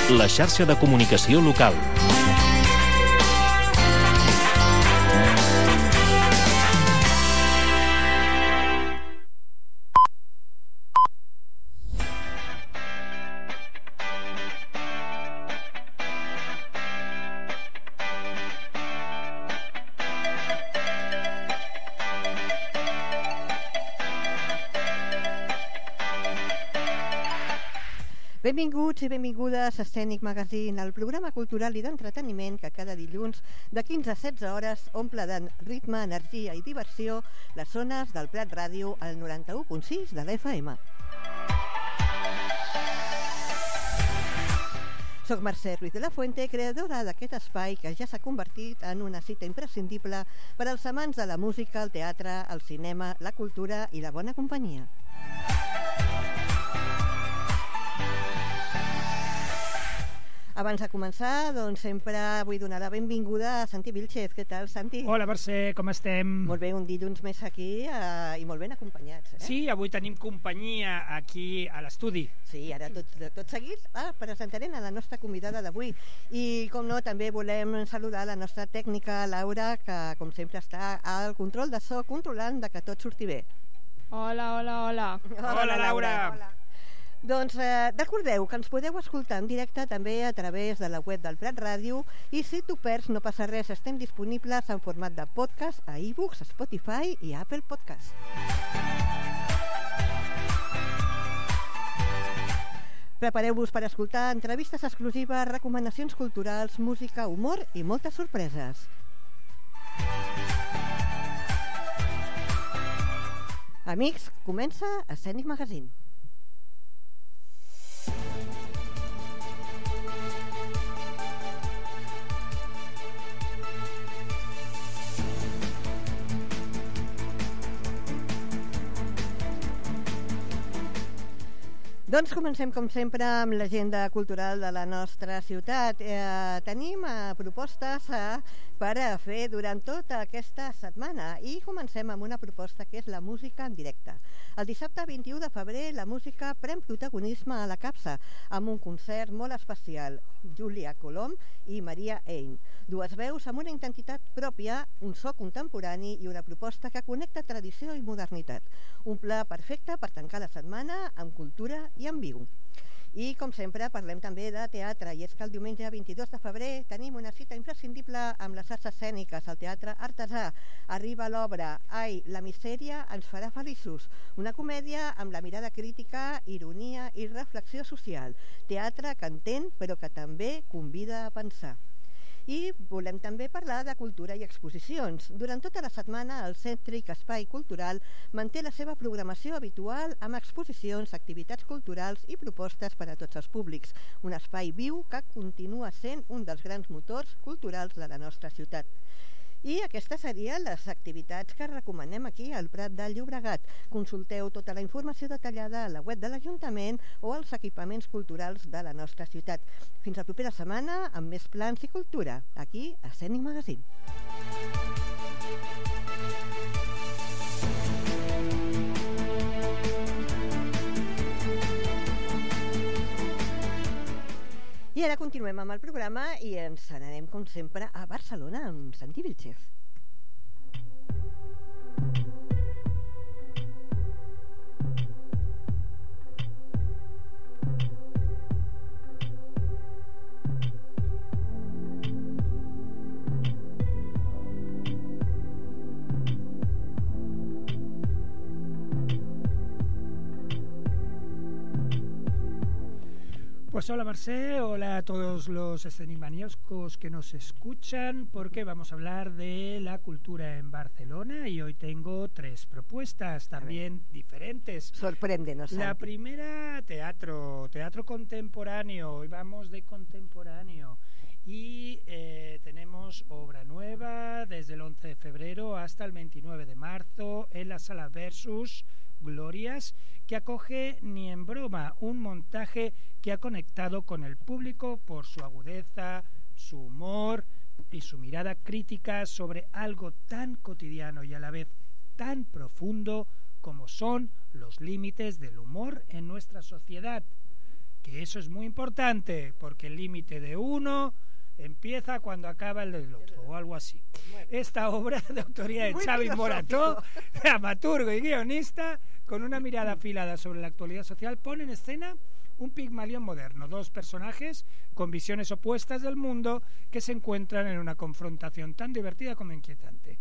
la xarxa de comunicació local. Benvinguts i benvingudes a Escènic Magazine, el programa cultural i d'entreteniment que cada dilluns de 15 a 16 hores omple de ritme, energia i diversió les zones del Prat Ràdio al 91.6 de l'FM. Soc Mercè Ruiz de la Fuente, creadora d'aquest espai que ja s'ha convertit en una cita imprescindible per als amants de la música, el teatre, el cinema, la cultura i la bona companyia. Abans de començar, doncs sempre vull donar la benvinguda a Santi Vilchez. Què tal, Santi? Hola, Mercè, com estem? Molt bé, un dilluns més aquí i molt ben acompanyats. Sí, avui tenim companyia aquí a l'estudi. Sí, ara tot seguit presentarem a la nostra convidada d'avui. I, com no, també volem saludar la nostra tècnica, Laura, que com sempre està al control de so, controlant de que tot surti bé. Hola. Hola, Laura. Hola. Doncs recordeu que ens podeu escoltar en directe també a través de la web del Prat Ràdio i si t'ho perds no passa res, estem disponibles en format de podcast a iBooks, Spotify i Apple Podcast. Prepareu-vos per escoltar entrevistes exclusives, recomanacions culturals, música, humor i moltes sorpreses. Amics, comença Escènic Magazine. Doncs comencem, com sempre, amb l'agenda cultural de la nostra ciutat. Tenim propostes per fer durant tota aquesta setmana i comencem amb una proposta que és la música en directe. El dissabte 21 de febrer la música pren protagonisme a la Capsa amb un concert molt especial, Júlia Colom i Maria Ein. Dues veus amb una identitat pròpia, un so contemporani i una proposta que connecta tradició i modernitat. Un pla perfecte per tancar la setmana amb cultura i en viu. I, com sempre, parlem també de teatre, i és que el diumenge 22 de febrer tenim una cita imprescindible amb les arts escèniques al Teatre Artesà. Arriba l'obra Ai, la misèria ens farà feliços, una comèdia amb la mirada crítica, ironia i reflexió social. Teatre que entén, però que també convida a pensar. I volem també parlar de cultura i exposicions. Durant tota la setmana, el Cèntric Espai Cultural manté la seva programació habitual amb exposicions, activitats culturals i propostes per a tots els públics. Un espai viu que continua sent un dels grans motors culturals de la nostra ciutat. I aquestes serien les activitats que recomanem aquí al Prat de Llobregat. Consulteu tota la informació detallada a la web de l'Ajuntament o als equipaments culturals de la nostra ciutat. Fins la propera setmana amb més plans i cultura, aquí a Escènic Magazine. I ara continuem amb el programa i ens n'anem, com sempre, a Barcelona amb Santi Vilchez. Pues hola Mercè, hola a todos los escenimanioscos que nos escuchan, porque vamos a hablar de la cultura en Barcelona y hoy tengo 3 propuestas también diferentes. Sorpréndenos, Santi. La primera, teatro contemporáneo, hoy vamos de contemporáneo y tenemos obra nueva desde el 11 de febrero hasta el 29 de marzo en la Sala Versus Glorias, que acoge Ni en broma, un montaje que ha conectado con el público por su agudeza, su humor y su mirada crítica sobre algo tan cotidiano y a la vez tan profundo como son los límites del humor en nuestra sociedad, que eso es muy importante, porque el límite de uno empieza cuando acaba el del otro, o algo así. Esta obra de autoría de Xavi Morató, dramaturgo y guionista, con una mirada afilada sobre la actualidad social, pone en escena un Pigmalión moderno, dos personajes con visiones opuestas del mundo que se encuentran en una confrontación tan divertida como inquietante.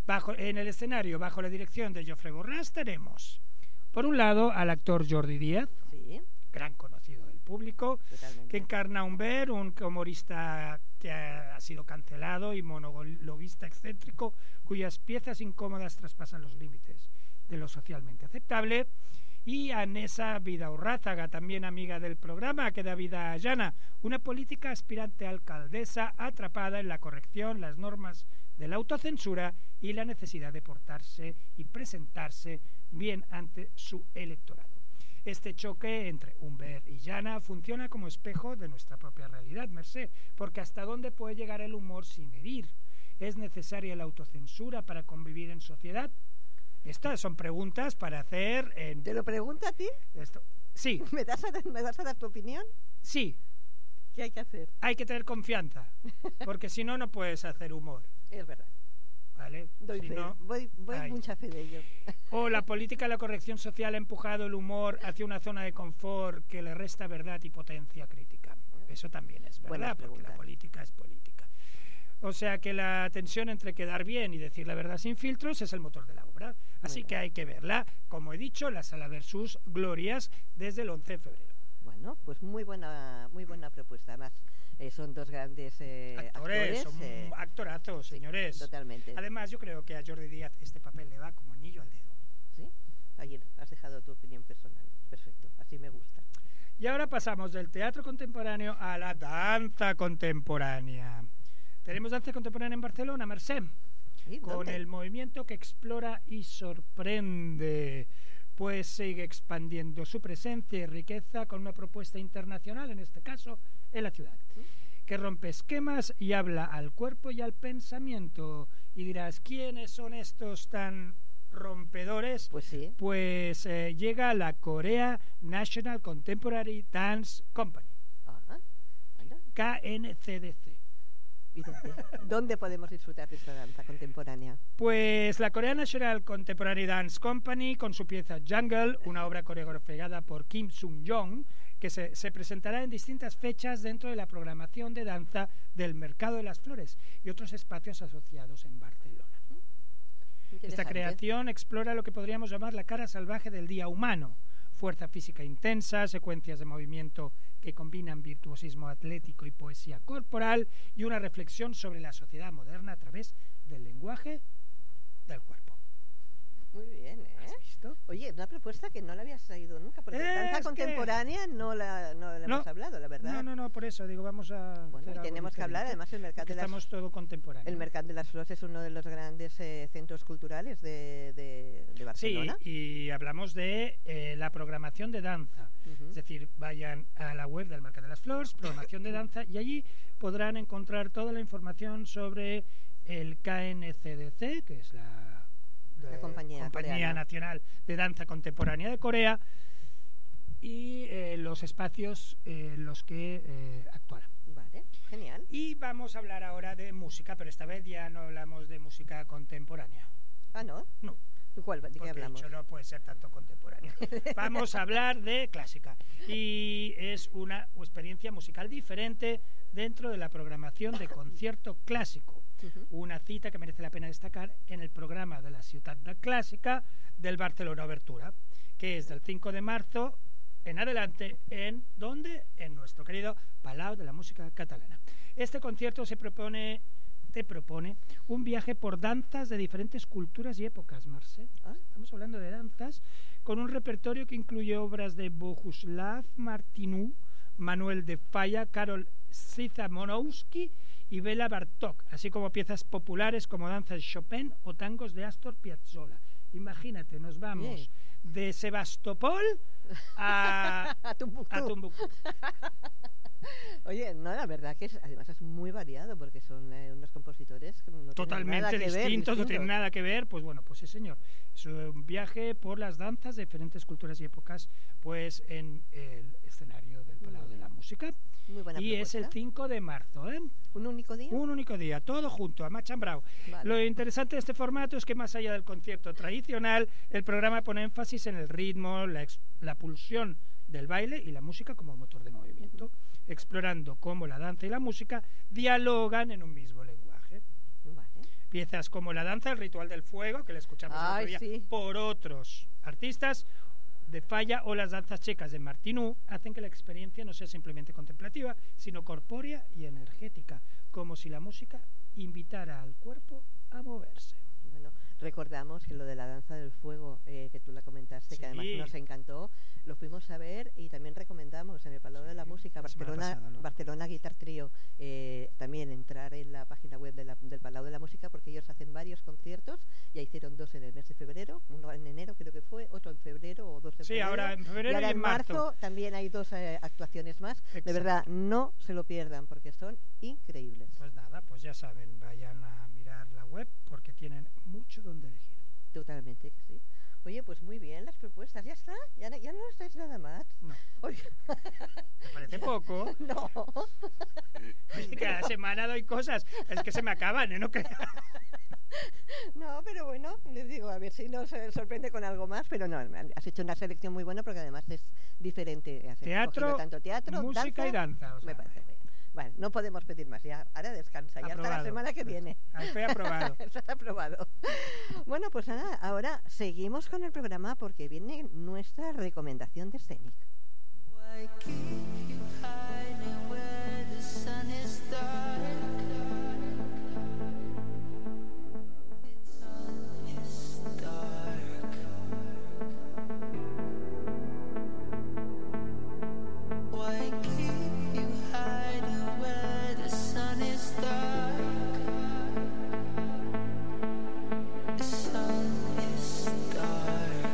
En el escenario, bajo la dirección de Jofre Borràs, tenemos, por un lado, al actor Jordi Díaz, Sí, gran conocido del público, totalmente. que encarna a Humbert, un humorista que ha sido cancelado y monologuista excéntrico, cuyas piezas incómodas traspasan los límites de lo socialmente aceptable, y a Nessa Vidaurrázaga, también amiga del programa, que da vida a Llana, una política aspirante a alcaldesa atrapada en la corrección, las normas de la autocensura y la necesidad de portarse y presentarse bien ante su electorado. Este choque entre Humbert y Llana funciona como espejo de nuestra propia realidad, Mercè, porque ¿hasta dónde puede llegar el humor sin herir? ¿Es necesaria la autocensura para convivir en sociedad? Estas son preguntas para hacer en... ¿Te lo pregunto a ti? Esto. Sí, ¿Me vas a dar tu opinión? sí, ¿Qué hay que hacer? hay que tener confianza, porque si no, no puedes hacer humor, Es verdad. ¿vale? Doy Si fe. no, Voy ahí. mucha fe de ello. O la política de la corrección social ha empujado el humor hacia una zona de confort que le resta verdad y potencia crítica. Eso también es Buena verdad, porque pregunta. la política es política. O sea que la tensión entre quedar bien y decir la verdad sin filtros es el motor de la obra. Así Muy que bien. hay que verla, como he dicho, la Sala Versus Glorias desde el 11 de febrero. Bueno, pues muy buena propuesta. Además, son dos grandes Actores, son actorazos, señores. Totalmente. Además, yo creo que a Jordi Díaz este papel le va como anillo al dedo. ¿Sí? Ayer has dejado tu opinión personal. Perfecto, así me gusta. Y ahora pasamos del teatro contemporáneo a la danza contemporánea. Tenemos danza contemporánea en Barcelona, Mercè, ¿Sí? con ¿Dónde? el movimiento que explora y sorprende, pues sigue expandiendo su presencia y riqueza con una propuesta internacional, en este caso, en la ciudad, que rompe esquemas y habla al cuerpo y al pensamiento. Y dirás, ¿quiénes son estos tan rompedores? Pues sí. Pues llega la Korea National Contemporary Dance Company, Ajá. Anda. KNCDC. ¿Y dónde? ¿Dónde podemos disfrutar de esta danza contemporánea? Pues la Korea National Contemporary Dance Company, con su pieza Jungle, una obra coreografiada por Kim Sung-yong, que se presentará en distintas fechas dentro de la programación de danza del Mercado de las Flores y otros espacios asociados en Barcelona. Esta Interesante. creación explora lo que podríamos llamar la cara salvaje del día humano. Fuerza física intensa, secuencias de movimiento que combinan virtuosismo atlético y poesía corporal y una reflexión sobre la sociedad moderna a través del lenguaje del cuerpo. Muy bien, ¿eh? ¿Has visto? Oye, una propuesta que no la habías traído nunca, porque danza Es contemporánea no la hemos hablado, la verdad. No, por eso, digo, vamos a... Bueno, hacer y algo tenemos que hablar, diferente, además el Mercat porque de las estamos todo contemporáneo. El Mercat de las Flors es uno de los grandes centros culturales de Sí, Barcelona. y hablamos de la programación de danza. Ujú. Es decir, vayan a la web del Mercat de las Flors, programación de danza, y allí podrán encontrar toda la información sobre el KNCDC, que es la compañía coreana. Nacional de Danza Contemporánea de Corea, y los espacios en los que actuarán. Vale, genial. Y vamos a hablar ahora de música, pero esta vez ya no hablamos de música contemporánea. Ah, ¿no? No. ¿De qué Porque hablamos? de hecho no puede ser tanto contemporánea. Vamos a hablar de clásica. Y es una experiencia musical diferente dentro de la programación de concierto clásico. Ujú. Una cita que merece la pena destacar en el programa de la Ciutat de Clàssica del Barcelona Obertura, que es del 5 de marzo en adelante, ¿dónde? En nuestro querido Palau de la Música Catalana. Este concierto te propone un viaje por danzas de diferentes culturas y épocas, Mercè. Ah. Estamos hablando de danzas con un repertorio que incluye obras de Bohuslav Martinů, Manuel de Falla, Karol Szymanowski y Bela Bartók, así como piezas populares como danzas de Chopin o tangos de Astor Piazzolla. Imagínate, nos vamos Bien. de Sebastopol a Tombuctú. Oye, no, la verdad que además es muy variado porque son unos compositores que no tienen nada Totalmente que ver, distintos, no tienen nada que ver, pues bueno, pues sí señor, es un viaje por las danzas de diferentes culturas y épocas, pues en el escenario del Palau de la Música. Muy buena y propuesta. es el 5 de marzo, ¿eh? ¿Un único día? Un único día, todo junto, a Machambrao. Vale. Lo interesante de este formato es que más allá del concierto tradicional, el programa pone énfasis en el ritmo, la pulsión del baile y la música como motor de movimiento, explorando cómo la danza y la música dialogan en un mismo lenguaje. Vale. Piezas como la danza, el ritual del fuego, que la escuchamos el otro día sí. por otros artistas de Falla, o las danzas checas de Martinú, hacen que la experiencia no sea simplemente contemplativa, sino corpórea y energética, como si la música invitara al cuerpo a moverse. Bueno, recordamos que lo de la danza del fuego, que tú la comentaste, Sí. que además nos encantó, lo fuimos a ver y también recomendamos en el Palau de la Música, la semana pasada, ¿no? Barcelona Guitar Trio, también entrar en la página web del Palau de la Música, porque ellos hacen varios conciertos, ya hicieron 2 en el mes de febrero, uno en enero creo que fue, otro en febrero o 2 en Sí, febrero. ahora en febrero y ahora y en en marzo también hay 2 actuaciones más. Exacto. De verdad, no se lo pierdan porque son increíbles. Pues nada, pues ya saben, vayan a mirar la web porque tienen mucho donde elegir. Totalmente que sí. Oye, pues muy bien las propuestas. ¿Ya está? ¿Ya no estáis nada más? No. Oye. ¿Te parece poco? No. Oye, cada semana doy cosas. Es que se me acaban, ¿eh? No creas. No, pero bueno, les digo, a ver si nos sorprende con algo más, pero no, has hecho una selección muy buena porque además es diferente. Has Teatro, tanto teatro, música y danza. O sea, me parece bien. Bueno, no podemos pedir más, ya, ahora descansa, ya hasta la semana que viene. Estoy aprobado. Estás aprobado. Bueno, pues nada, ahora seguimos con el programa porque viene nuestra recomendación de Scenic. Why keep you hiding where the sun is dark? It's dark. Why keep you hiding where the sun is dark? The sun is dark.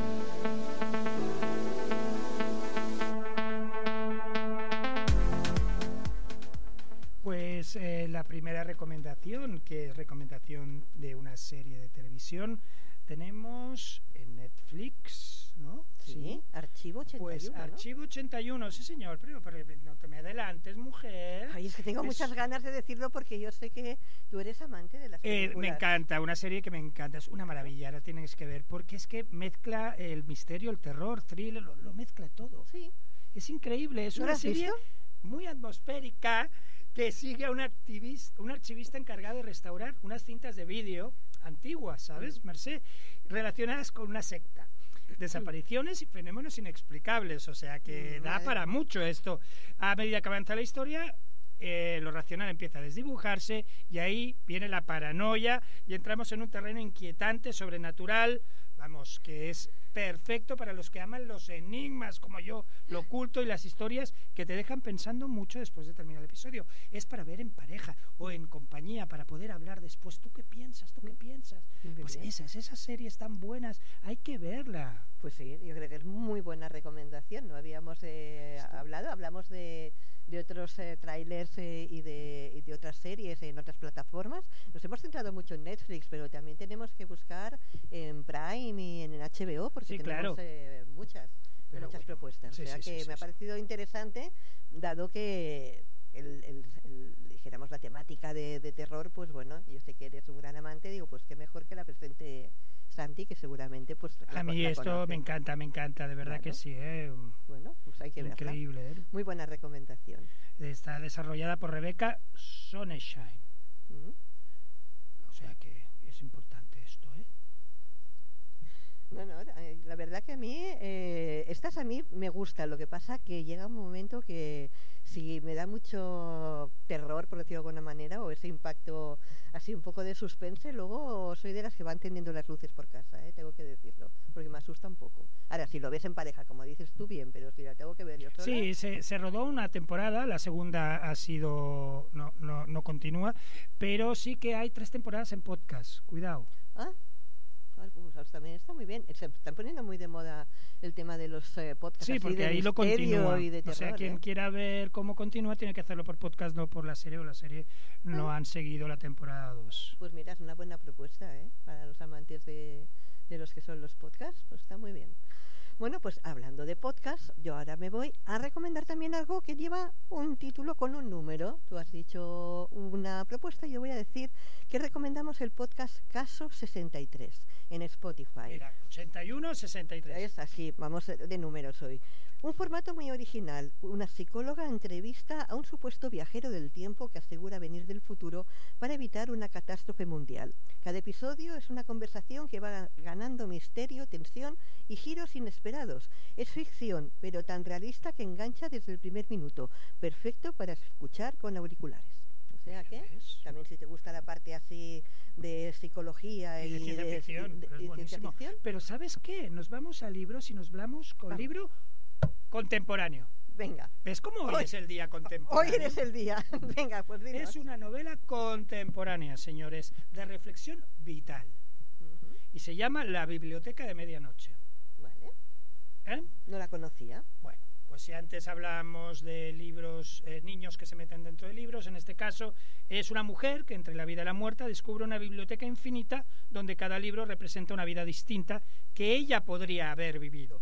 Pues la primera recomendación, que es recomendación de una serie de televisión, tenemos en Netflix, ¿no? Sí, Archivo 81. Pues ¿no? Archivo 81, sí señor, pero no te me adelantes, mujer. Ay, es que tengo muchas ganas de decirlo porque yo sé que tú eres amante de las películas. Me encanta, una serie que me encanta, es una maravilla, ahora tienes que ver, porque es que mezcla el misterio, el terror, thriller, lo mezcla todo. Sí. Es increíble, es ¿No una la has serie visto? muy atmosférica que sigue a un archivista encargado de restaurar unas cintas de vídeo antiguas, ¿sabes, Mercé? Relacionadas con una secta. Desapariciones y fenómenos inexplicables, o sea que da para mucho esto. A medida que avanza la historia, lo racional empieza a desdibujarse y ahí viene la paranoia y entramos en un terreno inquietante, sobrenatural, vamos, que es perfecto para los que aman los enigmas como yo, lo oculto y las historias que te dejan pensando mucho después de terminar el episodio. Es para ver en pareja o en compañía, para poder hablar después. ¿Tú qué piensas? ¿Tú qué piensas? Pues esas series tan buenas, hay que verla. Pues sí, yo creo que es muy buena recomendación. No habíamos hablamos de otros trailers y de otras series en otras plataformas. Nos hemos centrado mucho en Netflix, pero también tenemos que buscar en Prime y en HBO, porque Sí, tenemos claro. muchas propuestas. Sí, o sea que me ha parecido interesante, dado que dijéramos la temática de terror, pues bueno, yo sé que eres un gran amante, digo, pues qué mejor que la presente Santi, que seguramente pues A mí esto conoce. me encanta, de verdad que sí. Bueno, pues hay que verla. Increíble. Muy buena recomendación. Está desarrollada por Rebecca Sonnenschein. O sea que es importante esto, ¿eh? No, la verdad que a mí, estas a mí me gustan. Lo que pasa que llega un momento que si me da mucho terror, por decirlo de alguna manera, o ese impacto así un poco de suspense, luego soy de las que van tendiendo las luces por casa, tengo que decirlo, porque me asusta un poco. Ahora, si lo ves en pareja, como dices tú, bien, pero si la tengo que ver yo sola... Sí, se rodó una temporada, la segunda ha sido no continúa, pero sí que hay 3 temporadas en podcast, cuidado. Pues también está muy bien. Se están poniendo muy de moda el tema de los podcasts. Sí, porque de ahí lo continúa. Y de terror, o sea, quien quiera ver cómo continúa tiene que hacerlo por podcast, no por la serie, o la serie no han seguido la temporada 2. Pues mira, es una buena propuesta, para los amantes de los que son los podcasts, pues está muy bien. Bueno, pues hablando de podcast, yo ahora me voy a recomendar también algo que lleva un título con un número. Tú has dicho una propuesta y yo voy a decir que recomendamos el podcast Caso 63 en Spotify. Mira, 81, 63. Es así, vamos de números hoy. Un formato muy original. Una psicóloga entrevista a un supuesto viajero del tiempo que asegura venir del futuro para evitar una catástrofe mundial. Cada episodio es una conversación que va ganando misterio, tensión y giros inesperados. Es ficción, pero tan realista que engancha desde el primer minuto. Perfecto para escuchar con auriculares. O sea que, también si te gusta la parte así de psicología y de ciencia ficción, pero es buenísimo. Pero ¿sabes qué? Nos vamos a libros y nos vamos con libro contemporáneo. Venga. ¿Ves cómo hoy es el día contemporáneo? Hoy es el día. Venga, pues dinos. Es una novela contemporánea, señores, de reflexión vital. Y se llama La biblioteca de medianoche. Vale. No la conocía. Bueno, pues si antes hablamos de libros, niños que se meten dentro de libros, en este caso es una mujer que entre la vida y la muerte descubre una biblioteca infinita donde cada libro representa una vida distinta que ella podría haber vivido.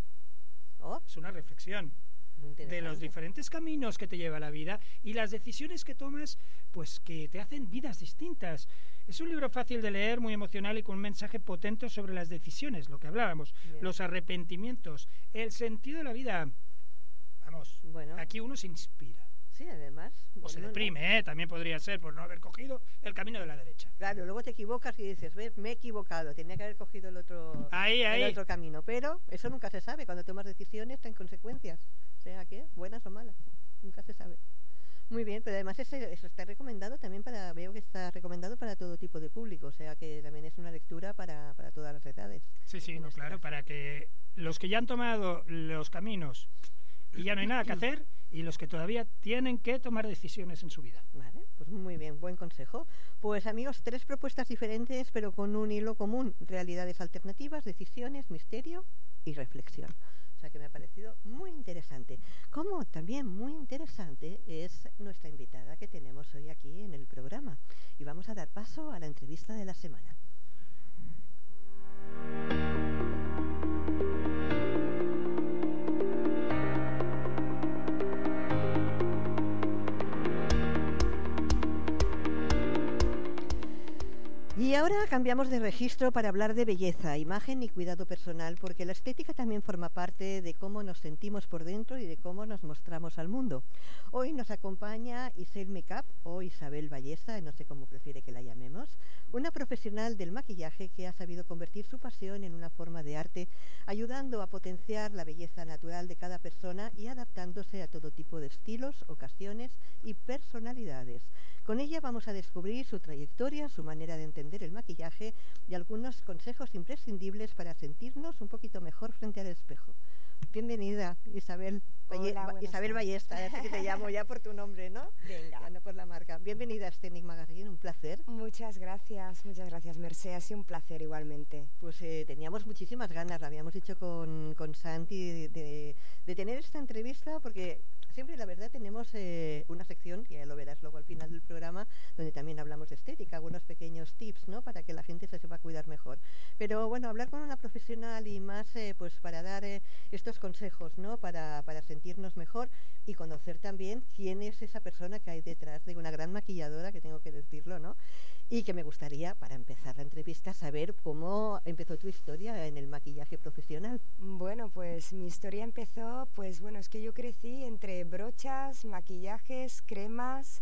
Es una reflexión de los diferentes caminos que te lleva la vida y las decisiones que tomas, pues que te hacen vidas distintas. Es un libro fácil de leer, muy emocional y con un mensaje potente sobre las decisiones, lo que hablábamos, los arrepentimientos, el sentido de la vida. Vamos, aquí uno se inspira. Sí, además. O se deprime, también podría ser por no haber cogido el camino de la derecha. Claro, luego te equivocas y dices, ves, me he equivocado, tenía que haber cogido el otro camino. Pero eso nunca se sabe, cuando tomas decisiones traen consecuencias. O sea que, buenas o malas, nunca se sabe. Muy bien, pero además eso está recomendado también veo que está recomendado para todo tipo de público, o sea que también es una lectura para todas las edades. Sí, no, claro, para que los que ya han tomado los caminos y ya no hay nada que hacer, y los que todavía tienen que tomar decisiones en su vida. Vale, pues muy bien, buen consejo. Pues amigos, 3 propuestas diferentes, pero con un hilo común: realidades alternativas, decisiones, misterio y reflexión. O sea que me ha parecido muy interesante. Como también muy interesante es nuestra invitada que tenemos hoy aquí en el programa. Y vamos a dar paso a la entrevista de la semana. Y ahora cambiamos de registro para hablar de belleza, imagen y cuidado personal, porque la estética también forma parte de cómo nos sentimos por dentro y de cómo nos mostramos al mundo. Hoy nos acompaña Isel Makeup o Isabel Ballesta, no sé cómo prefiere que la llamemos, una profesional del maquillaje que ha sabido convertir su pasión en una forma de arte, ayudando a potenciar la belleza natural de cada persona y adaptándose a todo tipo de estilos, ocasiones y personalidades. Con ella vamos a descubrir su trayectoria, su manera de entender el maquillaje y algunos consejos imprescindibles para sentirnos un poquito mejor frente al espejo. Bienvenida, Isabel. Hola, Isabel Ballesta, así que te llamo ya por tu nombre, ¿no? Venga. Ya no por la marca. Bienvenida a Scenic Magazine, un placer. Muchas gracias, Mercé. Ha sido un placer igualmente. Pues teníamos muchísimas ganas, lo habíamos dicho con Santi, de tener esta entrevista, porque siempre, la verdad, tenemos una sección, que ya lo verás luego al final del programa, donde también hablamos de estética, algunos pequeños tips, ¿no?, para que la gente se sepa cuidar mejor. Pero bueno, hablar con una profesional y más pues para dar estos consejos, ¿no?, para sentirnos mejor y conocer también quién es esa persona que hay detrás de una gran maquilladora, que tengo que decirlo, ¿no? Y que me gustaría, para empezar la entrevista, saber cómo empezó tu historia en el maquillaje profesional. Bueno, pues mi historia empezó, es que yo crecí entre brochas, maquillajes, cremas,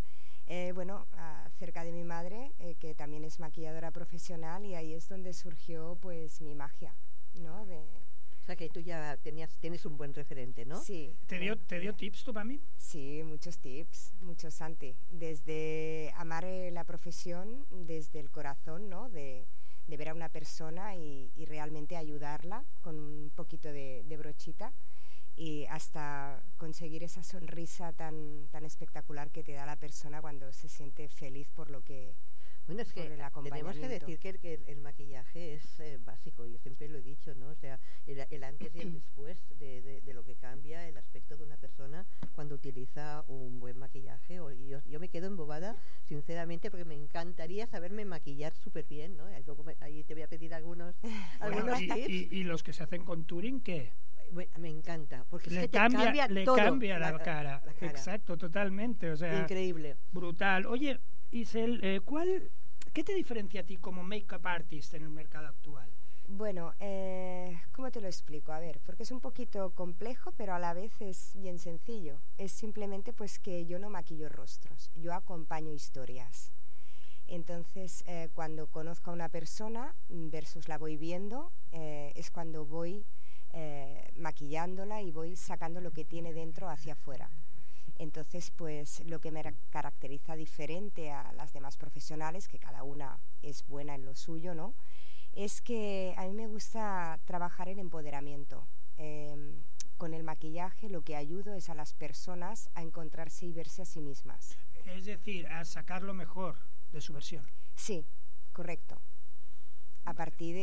cerca de mi madre, que también es maquilladora profesional, y ahí es donde surgió pues mi magia, ¿no? O sea que tú ya tienes un buen referente, ¿no? Sí. ¿Te dio tips tu mami? Sí, muchos tips, muchos, Santi. Desde amar la profesión, desde el corazón, ¿no?, de ver a una persona y realmente ayudarla con un poquito de brochita, y hasta conseguir esa sonrisa tan espectacular que te da la persona cuando se siente feliz por lo que... Bueno, es que tenemos que decir que el maquillaje es básico, yo siempre lo he dicho, ¿no? O sea, el antes y el después de lo que cambia el aspecto de una persona cuando utiliza un buen maquillaje. Yo me quedo embobada, sinceramente, porque me encantaría saberme maquillar súper bien, ¿no? Ahí te voy a pedir algunos tips. ¿Y los que se hacen contouring qué? Me encanta, porque es Le que te cambia, le todo, cambia la cara. la cara. Exacto, totalmente. O sea, Increíble. brutal. Oye, Isel, ¿qué te diferencia a ti como make-up artist en el mercado actual? Bueno, ¿cómo te lo explico? A ver, porque es un poquito complejo, pero a la vez es bien sencillo. Es simplemente pues que yo no maquillo rostros, yo acompaño historias. Entonces, cuando conozco a una persona versus la voy viendo, es cuando voy maquillándola y voy sacando lo que tiene dentro hacia afuera. Entonces, pues lo que me caracteriza diferente a las demás profesionales, que cada una es buena en lo suyo, ¿no?, es que a mí me gusta trabajar el empoderamiento. Con el maquillaje lo que ayudo es a las personas a encontrarse y verse a sí mismas. Es decir, a sacar lo mejor de su versión. Sí, correcto. A partir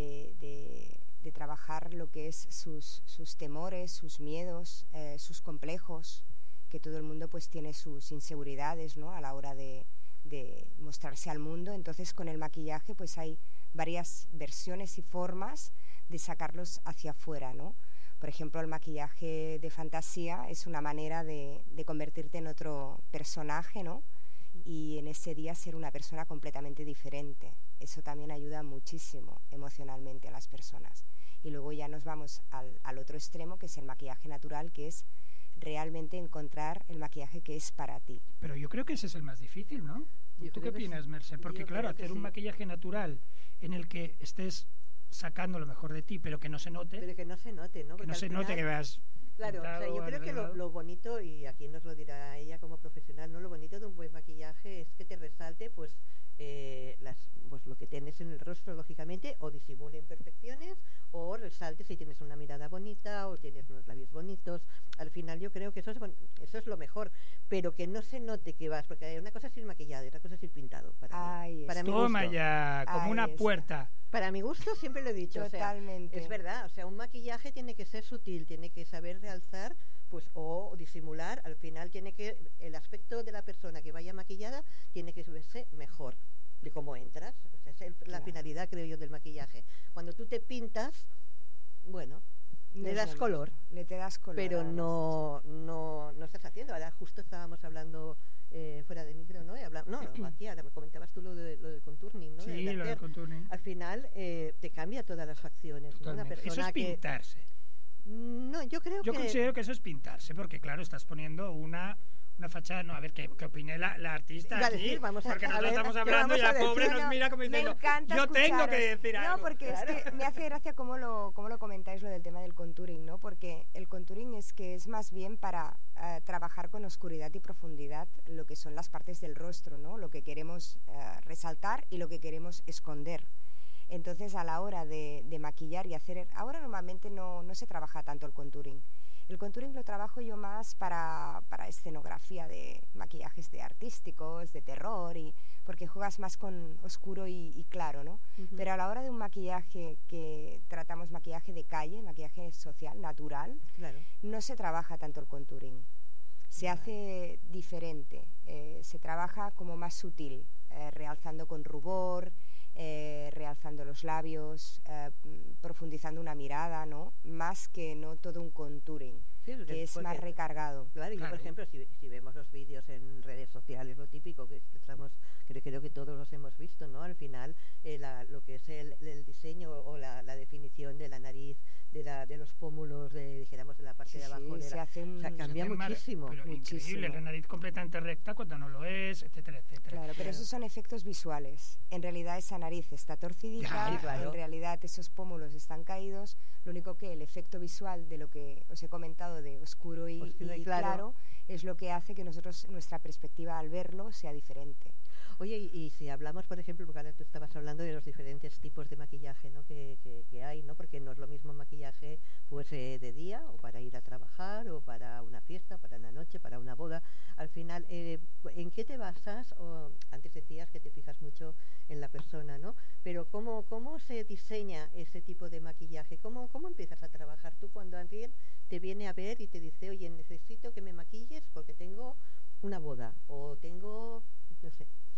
de trabajar lo que es sus temores, sus miedos, sus complejos, que todo el mundo pues tiene sus inseguridades, ¿no?, a la hora de mostrarse al mundo. Entonces con el maquillaje pues hay varias versiones y formas de sacarlos hacia afuera, ¿no? Por ejemplo, el maquillaje de fantasía es una manera de convertirte en otro personaje, ¿no?, y en ese día ser una persona completamente diferente. Eso también ayuda muchísimo emocionalmente a las personas. Y luego ya nos vamos al otro extremo, que es el maquillaje natural, que es realmente encontrar el maquillaje que es para ti. Pero yo creo que ese es el más difícil, ¿no? ¿Tú qué opinas, Mercè? Porque claro, hacer un maquillaje natural en el que estés sacando lo mejor de ti, pero que no se note. Pero que no se note, ¿no? Que no se note que veas. Claro, o sea, yo creo que lo bonito, y aquí nos lo dirá ella como profesional, ¿no?, lo bonito de un buen maquillaje es que te resalte pues lo que tienes en el rostro, lógicamente, o disimule imperfecciones, o resalte si tienes una mirada bonita, o tienes unos labios bonitos. Al final yo creo que eso es lo mejor, pero que no se note que vas, porque una cosa es ir maquillado y otra cosa es ir pintado. Para mi Toma gusto. ya, como una puerta. Para mi gusto siempre lo he dicho. Totalmente. O sea, es verdad, o sea, un maquillaje tiene que ser sutil, tiene que saber realzar pues o disimular. Al final el aspecto de la persona que vaya maquillada tiene que verse mejor de cómo entras. O sea, la finalidad, creo yo, del maquillaje. Cuando tú te pintas, bueno, le das color, pero no estás haciendo. Ahora justo estábamos hablando fuera de micro, ¿no? Aquí ahora me comentabas tú lo del contouring, ¿no? Sí, lo del contouring. Al final te cambia todas las facciones, ¿no? Una persona eso es pintarse. No, yo considero que eso es pintarse, porque claro, estás poniendo una fachada. No, a ver, ¿qué opine la artista aquí? Decir, porque nosotros estamos hablando y la pobre nos mira como diciendo, yo tengo que decir algo. No, porque es que me hace gracia cómo lo comentáis lo del tema del contouring, ¿no? Porque el contouring es más bien para trabajar con oscuridad y profundidad lo que son las partes del rostro, ¿no? Lo que queremos resaltar y lo que queremos esconder. Entonces, a la hora de maquillar y hacer... Ahora normalmente no se trabaja tanto el contouring. El contouring lo trabajo yo más para escenografía de maquillajes de artísticos, de terror, porque juegas más con oscuro y claro, ¿no? Uh-huh. Pero a la hora de un maquillaje que tratamos maquillaje de calle, maquillaje social, natural, claro, no se trabaja tanto el contouring. Se hace diferente, se trabaja como más sutil, realzando con rubor, realzando los labios, profundizando una mirada, ¿no? Más que no todo un contouring, que es más recargado. Claro, yo, por ejemplo, si vemos los vídeos en redes sociales, lo típico que estamos, creo que todos los hemos visto, ¿no? Al final, lo que es el diseño o la definición de la nariz, de los pómulos, dijéramos, de la parte de abajo, cambia muchísimo. Increíble, la nariz completamente recta cuando no lo es, etcétera, etcétera. Claro, pero esos son efectos visuales. En realidad esa nariz está torcidita, claro. En realidad esos pómulos están caídos. Lo único que el efecto visual de lo que os he comentado de oscuro y claro es lo que hace que nuestra perspectiva al verlo sea diferente. Oye, y si hablamos, por ejemplo, porque ahora tú estabas hablando de los diferentes tipos de maquillaje, ¿no? que hay, ¿no? Porque no es lo mismo maquillaje pues de día, o para ir a trabajar, o para una fiesta, para una noche, para una boda. Al final, ¿en qué te basas? Antes decías que te fijas mucho en la persona, ¿no? Pero ¿cómo se diseña ese tipo de maquillaje? ¿Cómo empiezas a trabajar tú cuando alguien te viene a ver y te dice, oye, necesito que me maquilles porque tengo una boda, o tengo, no sé?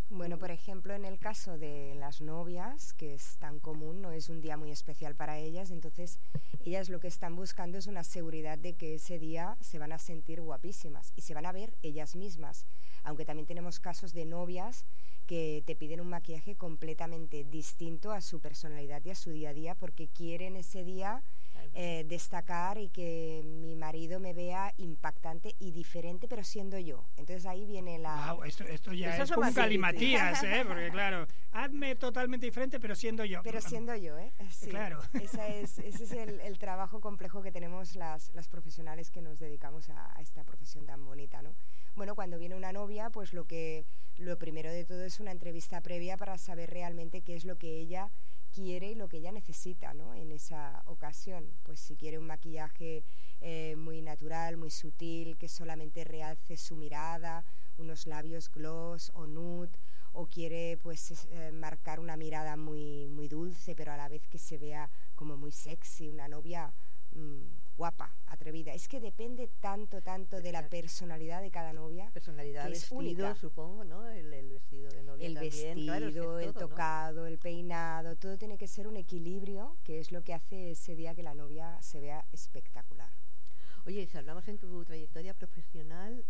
Bueno, por ejemplo, en el caso de las novias, que es tan común, no es un día muy especial para ellas, entonces ellas lo que están buscando es una seguridad de que ese día se van a sentir guapísimas y se van a ver ellas mismas, aunque también tenemos casos de novias que te piden un maquillaje completamente distinto a su personalidad y a su día a día porque quieren ese día destacar y que mi marido me vea impactante y diferente, pero siendo yo. Entonces ahí viene la... Wow, esto ya es como un galimatías, porque claro, hazme totalmente diferente, pero siendo yo. Pero siendo yo, sí. Claro. Ese es el trabajo complejo que tenemos las profesionales que nos dedicamos a esta profesión tan bonita, ¿no? Bueno, cuando viene una novia, pues lo primero de todo es una entrevista previa para saber realmente qué es lo que ella quiere y lo que ella necesita, ¿no? En esa ocasión, pues si quiere un maquillaje muy natural, muy sutil, que solamente realce su mirada, unos labios gloss o nude, o quiere pues marcar una mirada muy, muy dulce, pero a la vez que se vea como muy sexy, una novia guapa, atrevida. Es que depende tanto de la personalidad de cada novia. Personalidad, que es vestido, única. Supongo, ¿no? El vestido de novia El también. vestido, claro, es que es el todo, tocado, ¿no? El peinado, todo tiene que ser un equilibrio, que es lo que hace ese día que la novia se vea espectacular. Oye, si hablamos en tu trayectoria profesional,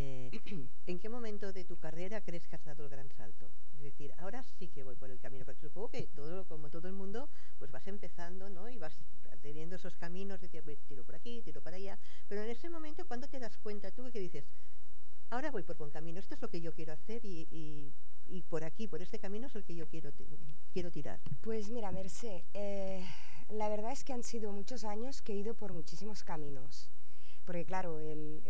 ¿en qué momento de tu carrera crees que has dado el gran salto? Es decir, ahora sí que voy por el camino, porque supongo que como todo el mundo, pues vas empezando, ¿no? Y vas teniendo esos caminos, de tiro por aquí, tiro para allá, pero en ese momento, ¿cuándo te das cuenta tú que dices, ahora voy por buen camino, esto es lo que yo quiero hacer y por aquí, por este camino es el que yo quiero tirar? Pues mira, Mercé, la verdad es que han sido muchos años que he ido por muchísimos caminos. Porque claro,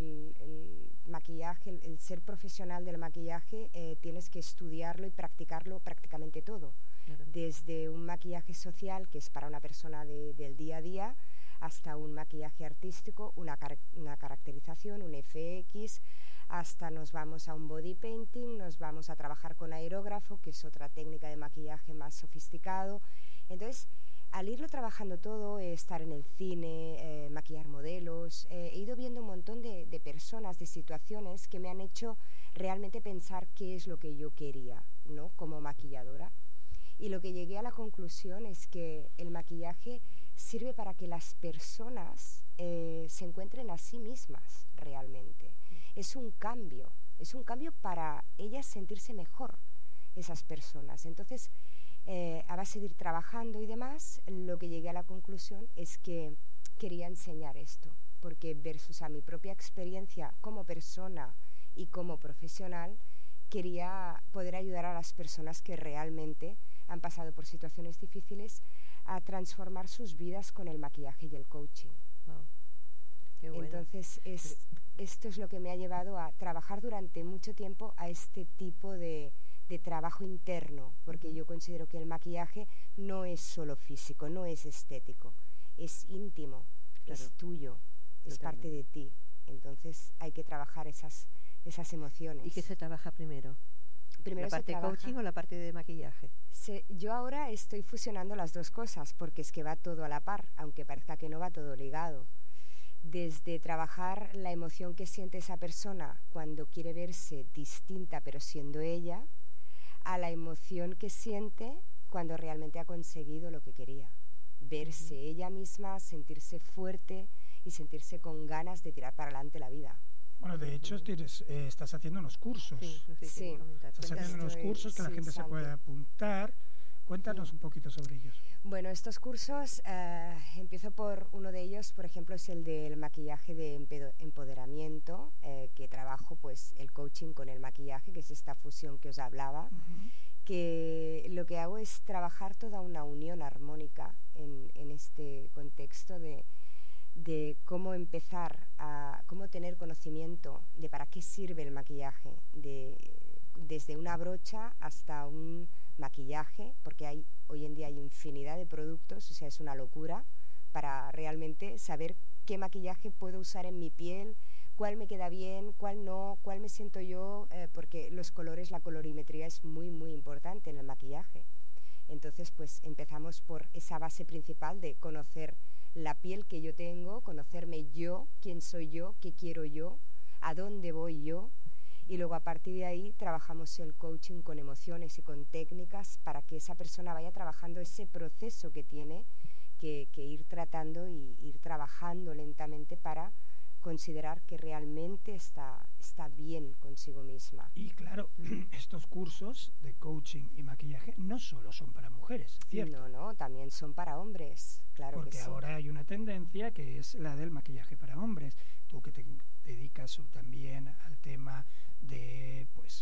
el maquillaje, el ser profesional del maquillaje, tienes que estudiarlo y practicarlo prácticamente todo. Claro. Desde un maquillaje social, que es para una persona del día a día, hasta un maquillaje artístico, una caracterización, un FX, hasta nos vamos a un body painting, nos vamos a trabajar con aerógrafo, que es otra técnica de maquillaje más sofisticado. Entonces, al irlo trabajando todo, estar en el cine, maquillar modelos, he ido viendo un montón de personas, de situaciones que me han hecho realmente pensar qué es lo que yo quería, ¿no? Como maquilladora. Y lo que llegué a la conclusión es que el maquillaje sirve para que las personas se encuentren a sí mismas realmente. Es un cambio para ellas sentirse mejor, esas personas. Entonces, a base de ir trabajando y demás, lo que llegué a la conclusión es que quería enseñar esto, porque versus a mi propia experiencia como persona y como profesional, quería poder ayudar a las personas que realmente han pasado por situaciones difíciles a transformar sus vidas con el maquillaje y el coaching. Wow. Qué bueno. Entonces, esto es lo que me ha llevado a trabajar durante mucho tiempo a este tipo de trabajo interno, porque yo considero que el maquillaje no es solo físico, no es estético, es íntimo, claro, es tuyo, totalmente. Es parte de ti. Entonces hay que trabajar esas emociones. ¿Y qué se trabaja primero? Primero ¿La parte de coaching o la parte de maquillaje? Yo ahora estoy fusionando las dos cosas, porque es que va todo a la par, aunque parezca que no, va todo ligado. Desde trabajar la emoción que siente esa persona cuando quiere verse distinta pero siendo ella, a la emoción que siente cuando realmente ha conseguido lo que quería. Verse ella misma, sentirse fuerte y sentirse con ganas de tirar para adelante la vida. Bueno, de hecho, estás haciendo unos cursos. Sí. Estás haciendo unos cursos que la gente se puede apuntar. Cuéntanos un poquito sobre ellos. Bueno, estos cursos, empiezo por uno de ellos, por ejemplo, es el del maquillaje de empoderamiento, que trabajo pues el coaching con el maquillaje, que es esta fusión que os hablaba, que lo que hago es trabajar toda una unión armónica en este contexto de cómo empezar cómo tener conocimiento de para qué sirve el maquillaje, desde una brocha hasta un maquillaje, porque hoy en día hay infinidad de productos, o sea, es una locura para realmente saber qué maquillaje puedo usar en mi piel, cuál me queda bien, cuál no, cuál me siento yo, porque los colores, la colorimetría es muy, muy importante en el maquillaje. Entonces, pues empezamos por esa base principal de conocer la piel que yo tengo, conocerme yo, quién soy yo, qué quiero yo, a dónde voy yo, Y luego a partir de ahí trabajamos el coaching con emociones y con técnicas para que esa persona vaya trabajando ese proceso que tiene que ir tratando y ir trabajando lentamente para considerar que realmente está bien consigo misma. Y claro, estos cursos de coaching y maquillaje no solo son para mujeres, ¿cierto? No, también son para hombres, claro. Porque que sí. ahora hay una tendencia que es la del maquillaje para hombres. Tú que te dedicas también al tema de pues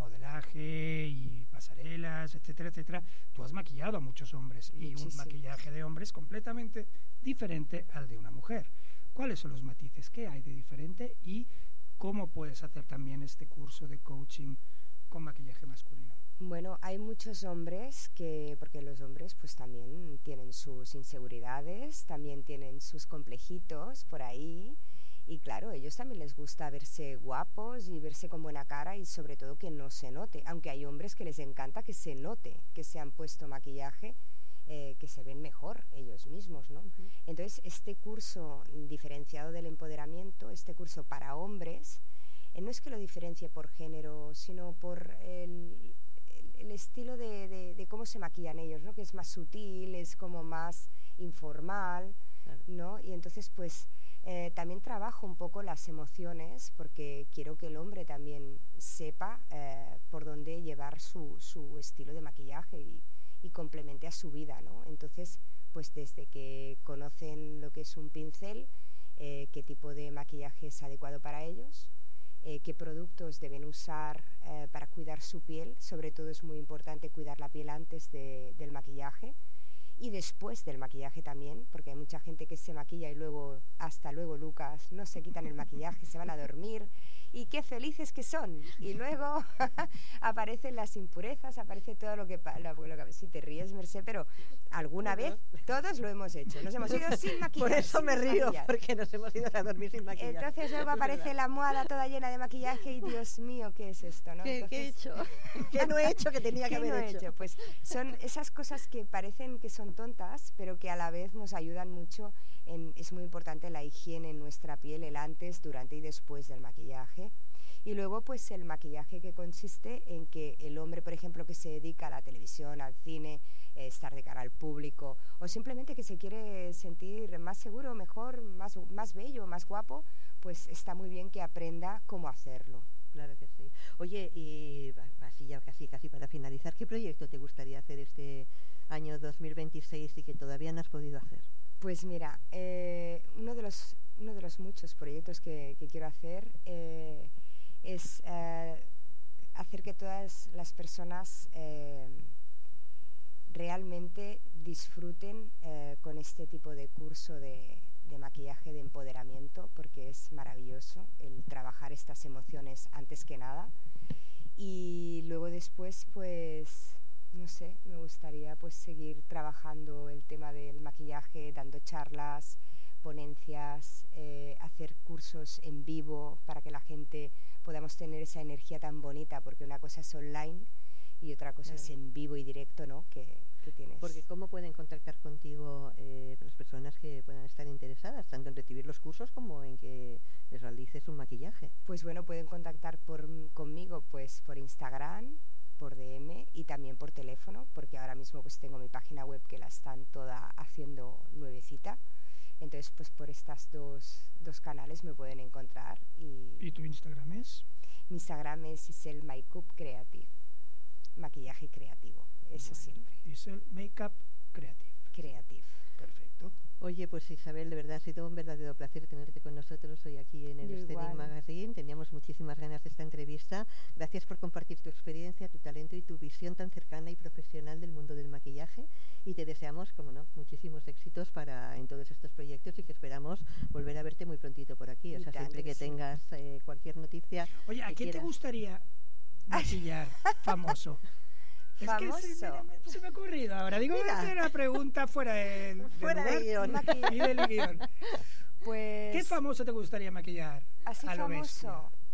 modelaje y pasarelas, etcétera, etcétera, tú has maquillado a muchos hombres y Muchísimo. un maquillaje de hombres completamente diferente al de una mujer. ¿Cuáles son los matices? ¿Qué hay de diferente? Y ¿cómo puedes hacer también este curso de coaching con maquillaje masculino? Bueno, hay muchos hombres porque los hombres pues también tienen sus inseguridades, también tienen sus complejitos por ahí, y claro, a ellos también les gusta verse guapos y verse con buena cara y sobre todo que no se note, aunque hay hombres que les encanta que se note, que se han puesto maquillaje, que se ven mejor ellos mismos, ¿no? Ujú. Entonces, este curso diferenciado del empoderamiento, este curso para hombres, no es que lo diferencie por género, sino por el estilo de cómo se maquillan ellos, ¿no? Que es más sutil, es como más informal, Claro. ¿no? Y entonces, pues, también trabajo un poco las emociones porque quiero que el hombre también sepa por dónde llevar su estilo de maquillaje y complemente a su vida, ¿no? Entonces, pues desde que conocen lo que es un pincel, qué tipo de maquillaje es adecuado para ellos, qué productos deben usar para cuidar su piel, sobre todo es muy importante cuidar la piel antes del maquillaje y después del maquillaje también, porque hay mucha gente que se maquilla y luego, hasta luego Lucas, no se quitan el maquillaje, se van a dormir y qué felices que son, y luego aparecen las impurezas, aparece todo lo que si te ríes, Mercé, pero alguna vez todos lo hemos hecho, nos hemos ido sin maquillar. Por eso sin me río, maquillar. porque nos hemos ido a dormir sin maquillaje. Entonces luego aparece la almohada toda llena de maquillaje y Dios mío, ¿qué es esto? ¿No? ¿Qué he hecho? ¿Qué no he hecho que tenía que ¿Qué no haber he hecho? Pues son esas cosas que parecen que son tontas, pero que a la vez nos ayudan mucho. Es muy importante la higiene en nuestra piel, el antes, durante y después del maquillaje. Y luego, pues el maquillaje que consiste en que el hombre, por ejemplo, que se dedica a la televisión, al cine, estar de cara al público, o simplemente que se quiere sentir más seguro, mejor, más bello, más guapo, pues está muy bien que aprenda cómo hacerlo. Claro que sí. Oye, y así ya casi para finalizar, ¿qué proyecto te gustaría hacer este año 2026 y que todavía no has podido hacer? Pues mira, uno de los muchos proyectos que quiero hacer es hacer que todas las personas realmente disfruten con este tipo de curso de maquillaje de empoderamiento, porque es maravilloso el trabajar estas emociones antes que nada. Y luego después, pues, no sé, me gustaría pues seguir trabajando el tema del maquillaje, dando charlas, ponencias, hacer cursos en vivo para que la gente podamos tener esa energía tan bonita, porque una cosa es online y otra cosa es en vivo y directo, ¿no? Que tienes. Porque ¿cómo pueden contactar contigo las personas que puedan estar interesadas, tanto en recibir los cursos como en que les realices un maquillaje? Pues bueno, pueden contactar conmigo pues por Instagram, por DM y también por teléfono, porque ahora mismo pues tengo mi página web que la están toda haciendo nuevecita. Entonces, pues por estas dos canales me pueden encontrar. ¿Y tu Instagram es? Mi Instagram es Isel Makeup Creative, maquillaje creativo, eso siempre. Isel Makeup Creative. Creative. Perfecto. Oye, pues Isabel, de verdad ha sido un verdadero placer tenerte con nosotros hoy aquí en el Yo Aesthetic igual. Magazine. Teníamos muchísimas ganas de esta entrevista. Gracias por compartir tu experiencia, tu talento y tu visión tan cercana y profesional del mundo del maquillaje. Y te deseamos, como no, muchísimos éxitos en todos estos proyectos y que esperamos volver a verte muy prontito por aquí. O sea, siempre que tengas cualquier noticia. Oye, ¿a quién te gustaría maquillar famoso? Es ¿Famoso? que se me ha ocurrido ahora. Digo, voy a hacer una pregunta fuera del Fuera lugar de guión. y del guión. Pues ¿Qué famoso te gustaría maquillar? así a lo bestia? famoso.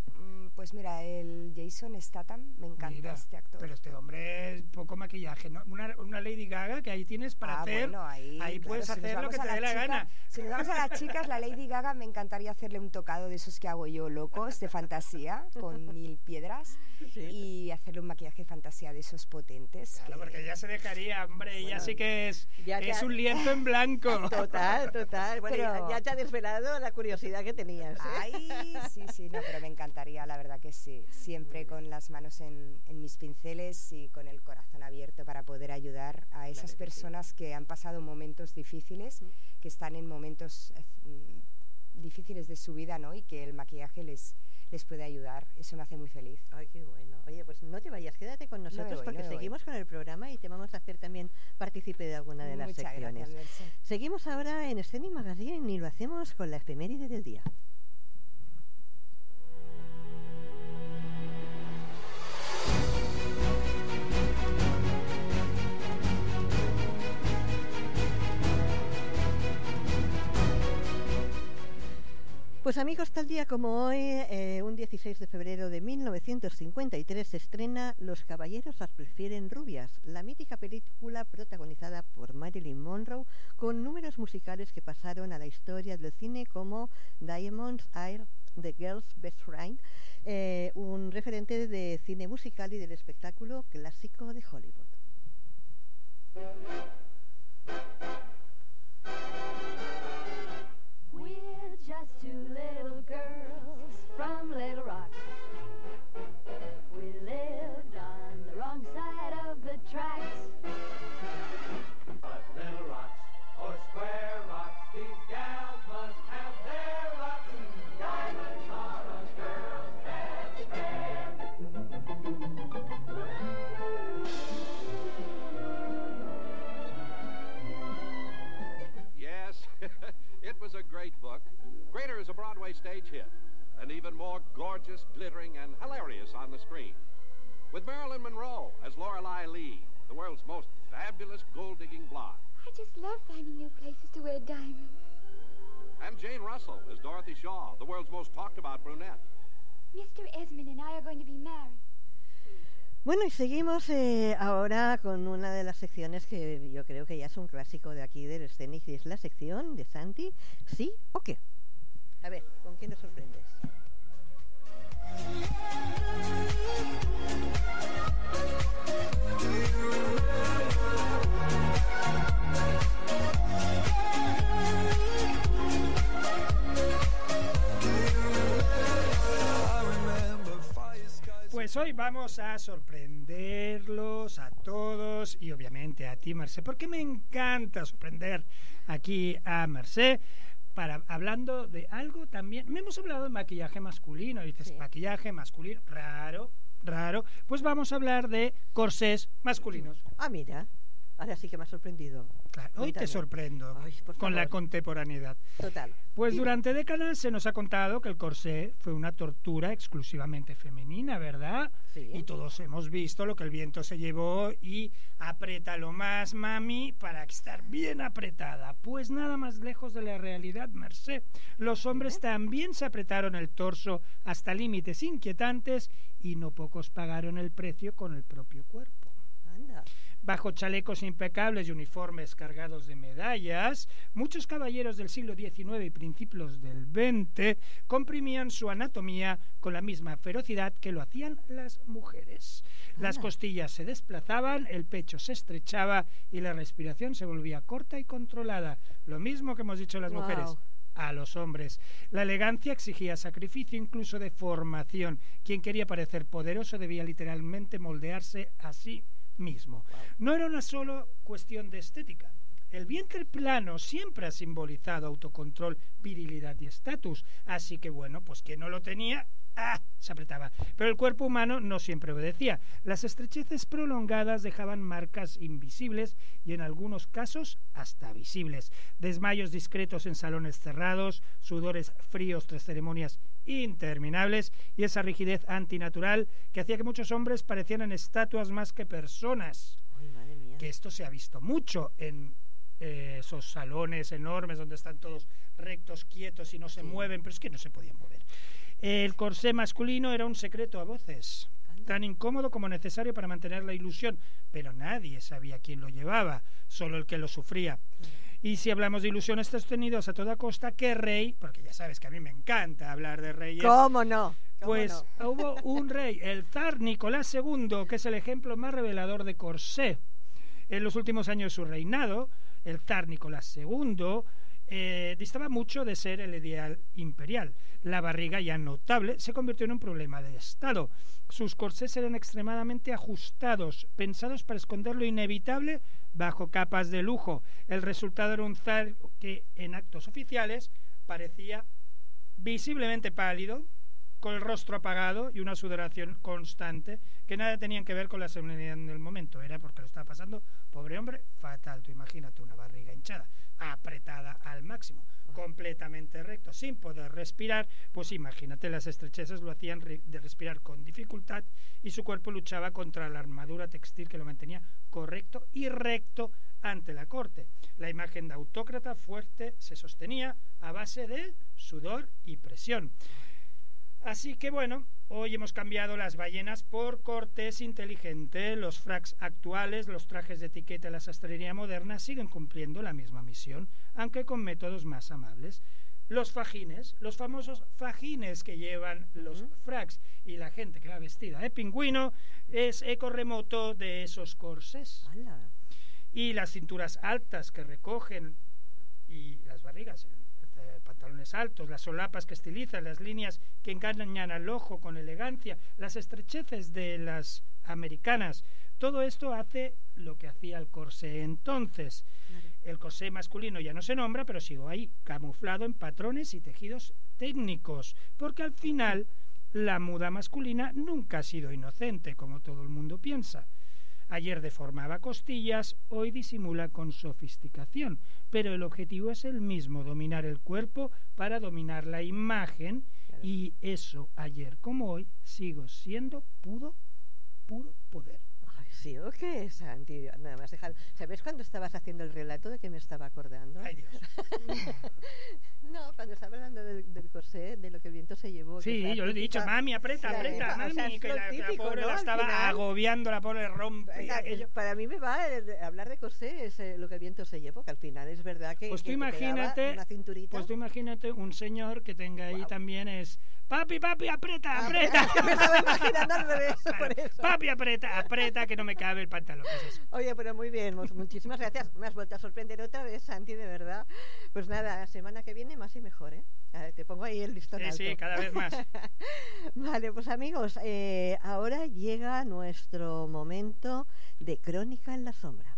Pues mira, el Jason Statham, me encanta. Mira, este actor. pero este hombre es poco maquillaje, ¿no? Una Lady Gaga que ahí tienes para hacer, bueno, ahí claro, puedes si nos hacer lo vamos que a te dé la chica- gana. Si nos vamos a las chicas, la Lady Gaga me encantaría hacerle un tocado de esos que hago yo, locos, de fantasía, con 1000 piedras, Sí. y hacerle un maquillaje de fantasía de esos potentes. Claro, porque ella se dejaría, hombre, ella Bueno, sí que es ya- un lienzo en blanco. Total. Bueno, Pero- ya te ha desvelado la curiosidad que tenías. ¿eh? Ay, sí, no, pero me encantaría, la verdad que sí. Siempre con las manos en mis pinceles y con el corazón abierto para poder ayudar a esas Claro que sí. personas que han pasado momentos difíciles, que están en momentos difíciles de su vida, ¿no? Y que el maquillaje les puede ayudar. Eso me hace muy feliz. Ay, qué bueno. Oye, pues no te vayas, quédate con me nosotros voy, porque no me voy. seguimos con el programa y te vamos a hacer también partícipe de alguna de las Muchas secciones. gracias, Mercé. Seguimos ahora en Scenic Magazine y lo hacemos con la efeméride del día. Pues amigos, tal día como hoy, un 16 de febrero de 1953, se estrena Los caballeros las prefieren rubias, la mítica película protagonizada por Marilyn Monroe, con números musicales que pasaron a la historia del cine como Diamonds Are the Girl's Best Friend, un referente de cine musical y del espectáculo clásico de Hollywood. We're just two little girls from Little Rock. We lived on the wrong side of the tracks. But little rocks or square rocks, these gals must have their rocks. Diamonds are a girl's best friend. Yes, it was a great book. Greater as a Broadway stage hit, and even more gorgeous, glittering, and hilarious on the screen. With Marilyn Monroe as Lorelei Lee, the world's most fabulous gold-digging blonde, I just love finding new places to wear diamonds. and Jane Russell as Dorothy Shaw, the world's most talked-about brunette. Mr. Esmond and I are going to be married. Bueno, y seguimos ahora con una de las secciones que yo creo que ya es un clásico de aquí del Scenic, y es la sección de Santi, ¿sí o qué? A ver, ¿con quién nos sorprendes? Pues hoy vamos a sorprenderlos a todos y obviamente a ti, Mercé, porque me encanta sorprender aquí a Mercé hablando de algo también. Me hemos hablado de maquillaje masculino, dices, Sí. maquillaje masculino, raro, pues vamos a hablar de corsés masculinos. Ah, mira, ahora sí que me ha sorprendido. Claro, hoy te Cuéntame. sorprendo Ay, por con la favor. contemporaneidad. Total. Pues durante décadas se nos ha contado que el corsé fue una tortura exclusivamente femenina, ¿verdad? Sí. Y todos hemos visto lo que el viento se llevó y apriétalo más, mami, para estar bien apretada. Pues nada más lejos de la realidad, Mercé. Los hombres también se apretaron el torso hasta límites inquietantes y no pocos pagaron el precio con el propio cuerpo. Anda. Bajo chalecos impecables y uniformes cargados de medallas, muchos caballeros del siglo XIX y principios del XX comprimían su anatomía con la misma ferocidad que lo hacían las mujeres. Las costillas se desplazaban, el pecho se estrechaba y la respiración se volvía corta y controlada. Lo mismo que hemos dicho las Guau. mujeres a los hombres. La elegancia exigía sacrificio, incluso de formación. Quien quería parecer poderoso debía literalmente moldearse a sí mismo. No era una solo cuestión de estética. El vientre plano siempre ha simbolizado autocontrol, virilidad y estatus. Así que bueno, pues quien no lo tenía, se apretaba. Pero el cuerpo humano no siempre obedecía. Las estrecheces prolongadas dejaban marcas invisibles y en algunos casos hasta visibles. Desmayos discretos en salones cerrados, sudores fríos tras ceremonias interminables y esa rigidez antinatural que hacía que muchos hombres parecieran estatuas más que personas. Ay, madre mía. Que esto se ha visto mucho en esos salones enormes donde están todos rectos, quietos y no se mueven, pero es que no se podían mover. El corsé masculino era un secreto a voces, tan incómodo como necesario para mantener la ilusión, pero nadie sabía quién lo llevaba, solo el que lo sufría. Y si hablamos de ilusiones sostenidas a toda costa, ¿qué rey? Porque ya sabes que a mí me encanta hablar de reyes. ¿Cómo no? Pues hubo un rey, el zar Nicolás II, que es el ejemplo más revelador de corsé. En los últimos años de su reinado, el zar Nicolás II distaba mucho de ser el ideal imperial. La barriga, ya notable, se convirtió en un problema de Estado. Sus corsés eran extremadamente ajustados, pensados para esconder lo inevitable bajo capas de lujo. El resultado era un zar que en actos oficiales parecía visiblemente pálido, con el rostro apagado y una sudoración constante que nada tenían que ver con la solemnidad del momento. Era porque lo estaba pasando, pobre hombre, fatal. Tú imagínate una barriga hinchada, apretada al máximo, completamente recto, sin poder respirar. Pues imagínate, las estrecheces lo hacían de respirar con dificultad y su cuerpo luchaba contra la armadura textil que lo mantenía correcto y recto ante la corte. La imagen de autócrata fuerte se sostenía a base de sudor y presión. Así que bueno, hoy hemos cambiado las ballenas por cortés inteligente. Los fracs actuales, los trajes de etiqueta y la sastrería moderna siguen cumpliendo la misma misión, aunque con métodos más amables. Los fajines, los famosos fajines que llevan los fracs y la gente que va vestida de pingüino, es eco remoto de esos corsés. ¡Hala! Y las cinturas altas que recogen y las barrigas, pantalones altos, las solapas que estilizan, las líneas que engañan al ojo con elegancia, las estrecheces de las americanas, todo esto hace lo que hacía el corsé entonces. Claro. El corsé masculino ya no se nombra, pero sigo ahí, camuflado en patrones y tejidos técnicos, porque al final la muda masculina nunca ha sido inocente, como todo el mundo piensa. Ayer deformaba costillas, hoy disimula con sofisticación, pero el objetivo es el mismo, dominar el cuerpo para dominar la imagen, y eso, ayer como hoy, sigo siendo puro poder. Ay, sí, ¿o qué, Santi? Nada más dejar. ¿Sabes cuando estabas haciendo el relato de que me estaba acordando? Ay, Dios. No, cuando estaba hablando del corsé, de lo que el viento se llevó. Sí, yo le he dicho, mami, aprieta, mami, o sea, que la pobre, ¿no? La estaba agobiando, la pobre rompe. Para mí me va hablar de corsé, es lo que el viento se llevó, que al final es verdad que, pues tú imagínate, una cinturita. Pues tú imagínate un señor que tenga ahí también es, papi, aprieta. Me estaba imaginando al revés, claro, por eso. Papi, aprieta, que no me cabe el pantalón. Pues eso. Oye, pero muy bien, muchísimas gracias. Me has vuelto a sorprender otra vez, Santi, de verdad. Pues nada, la semana que viene más y mejor, ¿eh? Te pongo ahí el listón alto. Sí, cada vez más. Vale, pues amigos, ahora llega nuestro momento de Crónica en la Sombra.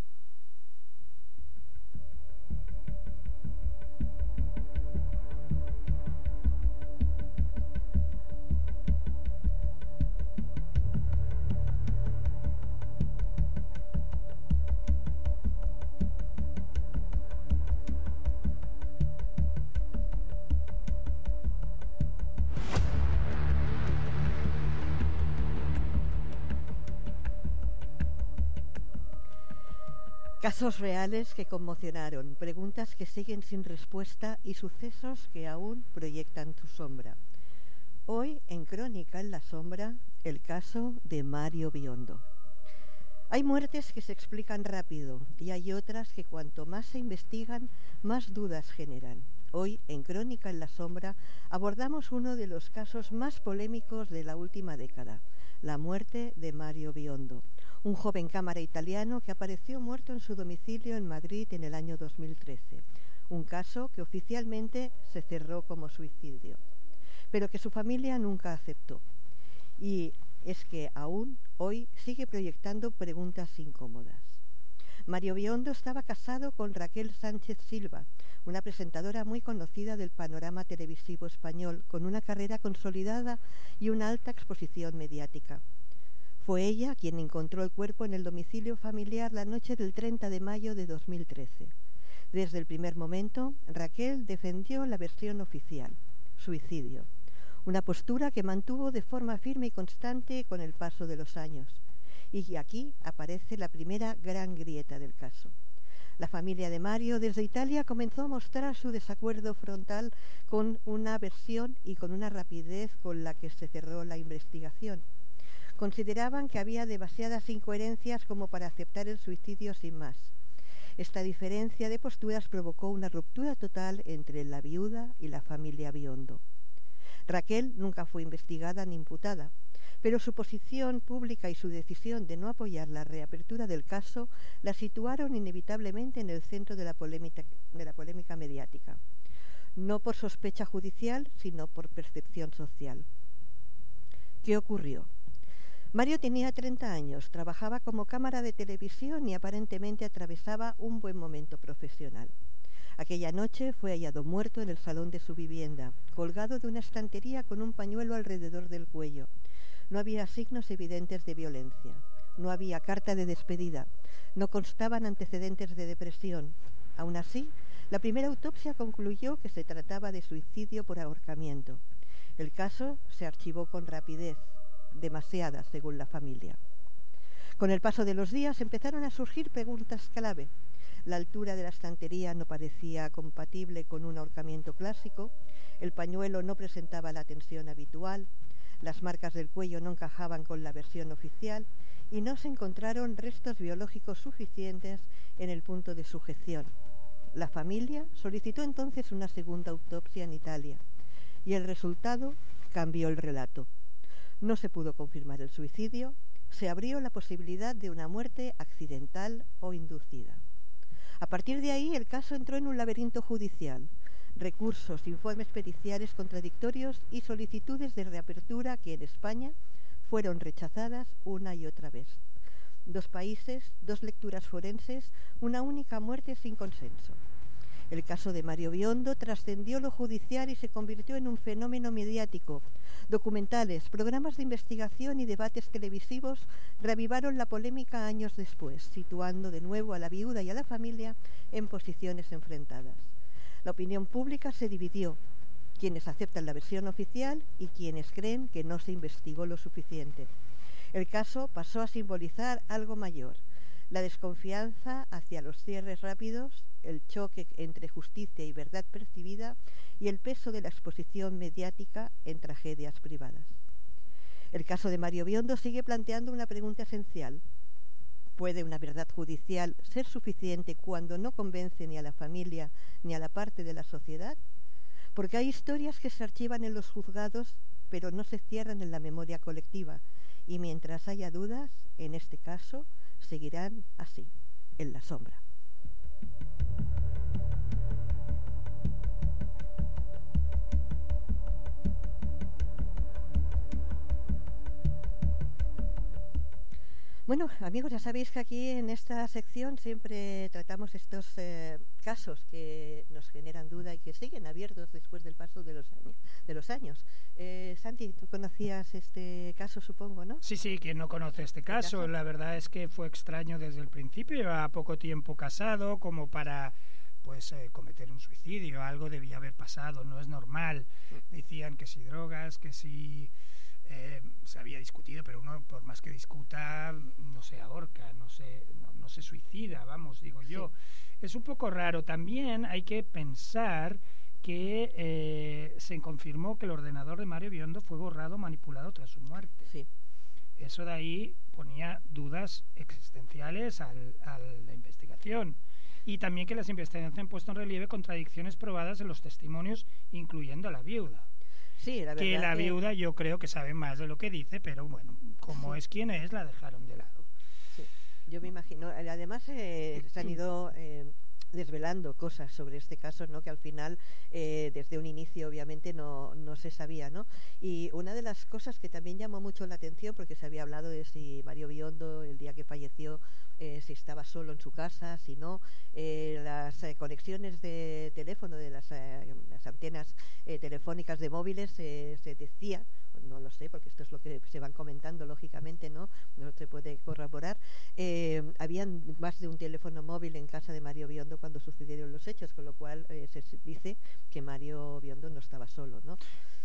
Casos reales que conmocionaron, preguntas que siguen sin respuesta y sucesos que aún proyectan su sombra. Hoy, en Crónica en la Sombra, el caso de Mario Biondo. Hay muertes que se explican rápido y hay otras que cuanto más se investigan, más dudas generan. Hoy, en Crónica en la Sombra, abordamos uno de los casos más polémicos de la última década, la muerte de Mario Biondo, un joven cámara italiano que apareció muerto en su domicilio en Madrid en el año 2013. Un caso que oficialmente se cerró como suicidio, pero que su familia nunca aceptó. Y es que aún hoy sigue proyectando preguntas incómodas. Mario Biondo estaba casado con Raquel Sánchez Silva, una presentadora muy conocida del panorama televisivo español, con una carrera consolidada y una alta exposición mediática. Fue ella quien encontró el cuerpo en el domicilio familiar la noche del 30 de mayo de 2013. Desde el primer momento, Raquel defendió la versión oficial, suicidio, una postura que mantuvo de forma firme y constante con el paso de los años. Y aquí aparece la primera gran grieta del caso. La familia de Mario desde Italia comenzó a mostrar su desacuerdo frontal con una versión y con una rapidez con la que se cerró la investigación. Consideraban que había demasiadas incoherencias como para aceptar el suicidio sin más. Esta diferencia de posturas provocó una ruptura total entre la viuda y la familia Biondo. Raquel nunca fue investigada ni imputada, pero su posición pública y su decisión de no apoyar la reapertura del caso la situaron inevitablemente en el centro de la polémica mediática, no por sospecha judicial, sino por percepción social. ¿Qué ocurrió? Mario tenía 30 años, trabajaba como cámara de televisión y aparentemente atravesaba un buen momento profesional. Aquella noche fue hallado muerto en el salón de su vivienda, colgado de una estantería con un pañuelo alrededor del cuello. No había signos evidentes de violencia, no había carta de despedida, no constaban antecedentes de depresión. Aún así, la primera autopsia concluyó que se trataba de suicidio por ahorcamiento. El caso se archivó con rapidez, demasiada según la familia. Con el paso de los días empezaron a surgir preguntas clave. La altura de la estantería no parecía compatible con un ahorcamiento clásico, el pañuelo no presentaba la tensión habitual, las marcas del cuello no encajaban con la versión oficial y no se encontraron restos biológicos suficientes en el punto de sujeción. La familia solicitó entonces una segunda autopsia en Italia y el resultado cambió el relato. No se pudo confirmar el suicidio, se abrió la posibilidad de una muerte accidental o inducida. A partir de ahí, el caso entró en un laberinto judicial. Recursos, informes periciales contradictorios y solicitudes de reapertura que en España fueron rechazadas una y otra vez. 2 países, 2 lecturas forenses, una única muerte sin consenso. El caso de Mario Biondo trascendió lo judicial y se convirtió en un fenómeno mediático. Documentales, programas de investigación y debates televisivos reavivaron la polémica años después, situando de nuevo a la viuda y a la familia en posiciones enfrentadas. La opinión pública se dividió, quienes aceptan la versión oficial y quienes creen que no se investigó lo suficiente. El caso pasó a simbolizar algo mayor, la desconfianza hacia los cierres rápidos, el choque entre justicia y verdad percibida y el peso de la exposición mediática en tragedias privadas. El caso de Mario Biondo sigue planteando una pregunta esencial. ¿Puede una verdad judicial ser suficiente cuando no convence ni a la familia ni a la parte de la sociedad? Porque hay historias que se archivan en los juzgados, pero no se cierran en la memoria colectiva, y mientras haya dudas, en este caso, seguirán así, en la sombra. Bueno, amigos, ya sabéis que aquí en esta sección siempre tratamos estos casos que nos generan duda y que siguen abiertos después del paso de los años. Santi, tú conocías este caso, supongo, ¿no? Sí, quien no conoce este caso. La verdad es que fue extraño desde el principio. Llevaba poco tiempo casado como para cometer un suicidio. Algo debía haber pasado, no es normal. Decían que si drogas, que si... se había discutido, pero uno, por más que discuta, no se ahorca, no se suicida, vamos, digo yo. Es un poco raro. También hay que pensar que se confirmó que el ordenador de Mario Biondo fue borrado, manipulado tras su muerte. Sí. Eso de ahí ponía dudas existenciales a la investigación. Y también que las investigaciones han puesto en relieve contradicciones probadas en los testimonios, incluyendo a la viuda. Sí, la verdad que la viuda yo creo que sabe más de lo que dice, pero bueno, como es quien es, la dejaron de lado. Sí, yo me imagino. Además se han ido desvelando cosas sobre este caso, ¿no? Que al final, desde un inicio, obviamente, no se sabía, ¿no? Y una de las cosas que también llamó mucho la atención, porque se había hablado de si Mario Biondo, el día que falleció, si estaba solo en su casa, si no, las conexiones de teléfono de las antenas telefónicas de móviles se decía, no lo sé, porque esto es lo que se van comentando, lógicamente, no se puede corroborar, habían más de un teléfono móvil en casa de Mario Biondo cuando sucedieron los hechos, con lo cual se dice que Mario Biondo no estaba solo, ¿no?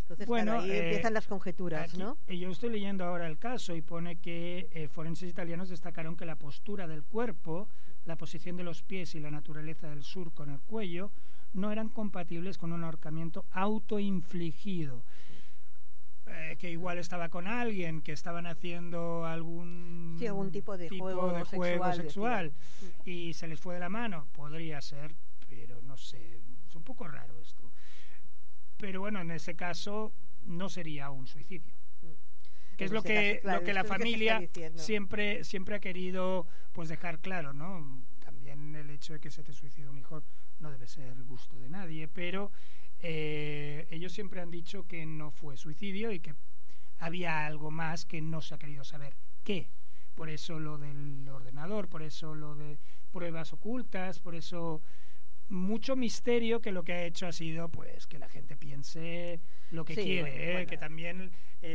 Entonces, Bueno, claro, ahí empiezan las conjeturas, aquí, ¿no? Yo estoy leyendo ahora el caso y pone que forenses italianos destacaron que la postura del cuerpo, la posición de los pies y la naturaleza del surco en el cuello no eran compatibles con un ahorcamiento autoinfligido. Que igual estaba con alguien, que estaban haciendo algún tipo de juego sexual y se les fue de la mano. Podría ser, pero no sé, es un poco raro esto. Pero bueno, en ese caso no sería un suicidio. Que es lo que la familia siempre ha querido pues dejar claro, ¿no? También el hecho de que se te suicide un hijo no debe ser gusto de nadie, pero ellos siempre han dicho que no fue suicidio y que había algo más que no se ha querido saber. ¿Qué? Por eso lo del ordenador, por eso lo de pruebas ocultas, por eso mucho misterio, que lo que ha hecho ha sido pues que la gente piense lo que quiere, bueno. Que también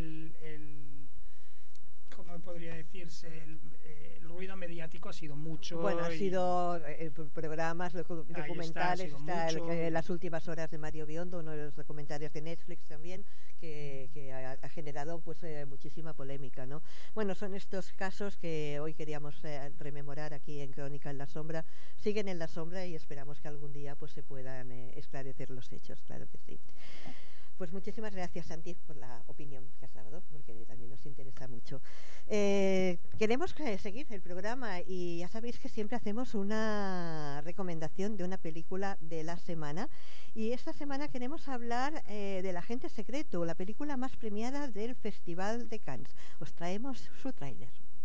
¿cómo podría decirse? El ruido mediático ha sido mucho. Bueno, ha sido programas documentales, Las últimas horas de Mario Biondo, uno de los documentales de Netflix también, que ha generado pues muchísima polémica, ¿no? Bueno, son estos casos que hoy queríamos rememorar aquí en Crónica en la Sombra. Siguen en la sombra y esperamos que algún día pues se puedan esclarecer los hechos, claro que sí. Pues muchísimas gracias, Santi, por la opinión que has dado, porque también nos interesa mucho. Queremos seguir el programa y ya sabéis que siempre hacemos una recomendación de una película de la semana. Y esta semana queremos hablar del Agente Secreto, la película más premiada del Festival de Cannes. Os traemos su tráiler.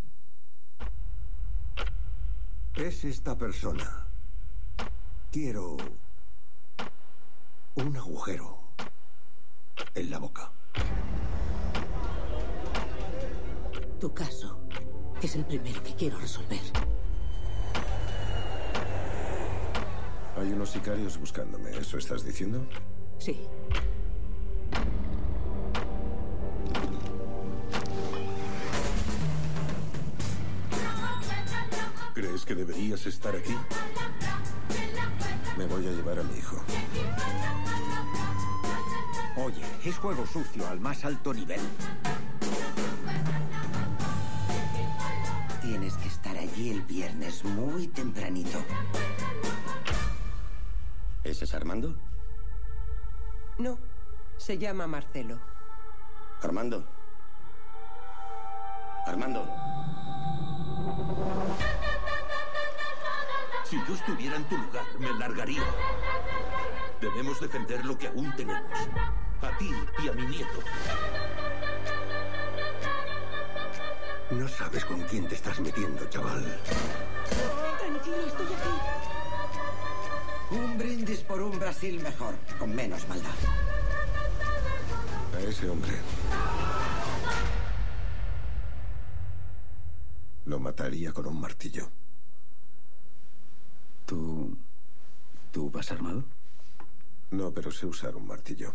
Es esta persona. Quiero un agujero en la boca. Tu caso es el primero que quiero resolver. Hay unos sicarios buscándome, ¿eso estás diciendo? Sí. ¿Crees que deberías estar aquí? Me voy a llevar a mi hijo. Oye, es juego sucio al más alto nivel. Tienes que estar allí el viernes muy tempranito. ¿Ese es Armando? No, se llama Marcelo. Armando. Armando. Si yo estuviera en tu lugar, me largaría. Debemos defender lo que aún tenemos. A ti y a mi nieto. No sabes con quién te estás metiendo, chaval. Tranquilo, estoy aquí. Un brindis por un Brasil mejor, con menos maldad. A ese hombre lo mataría con un martillo. ¿Tú vas armado? No, pero sé usar un martillo.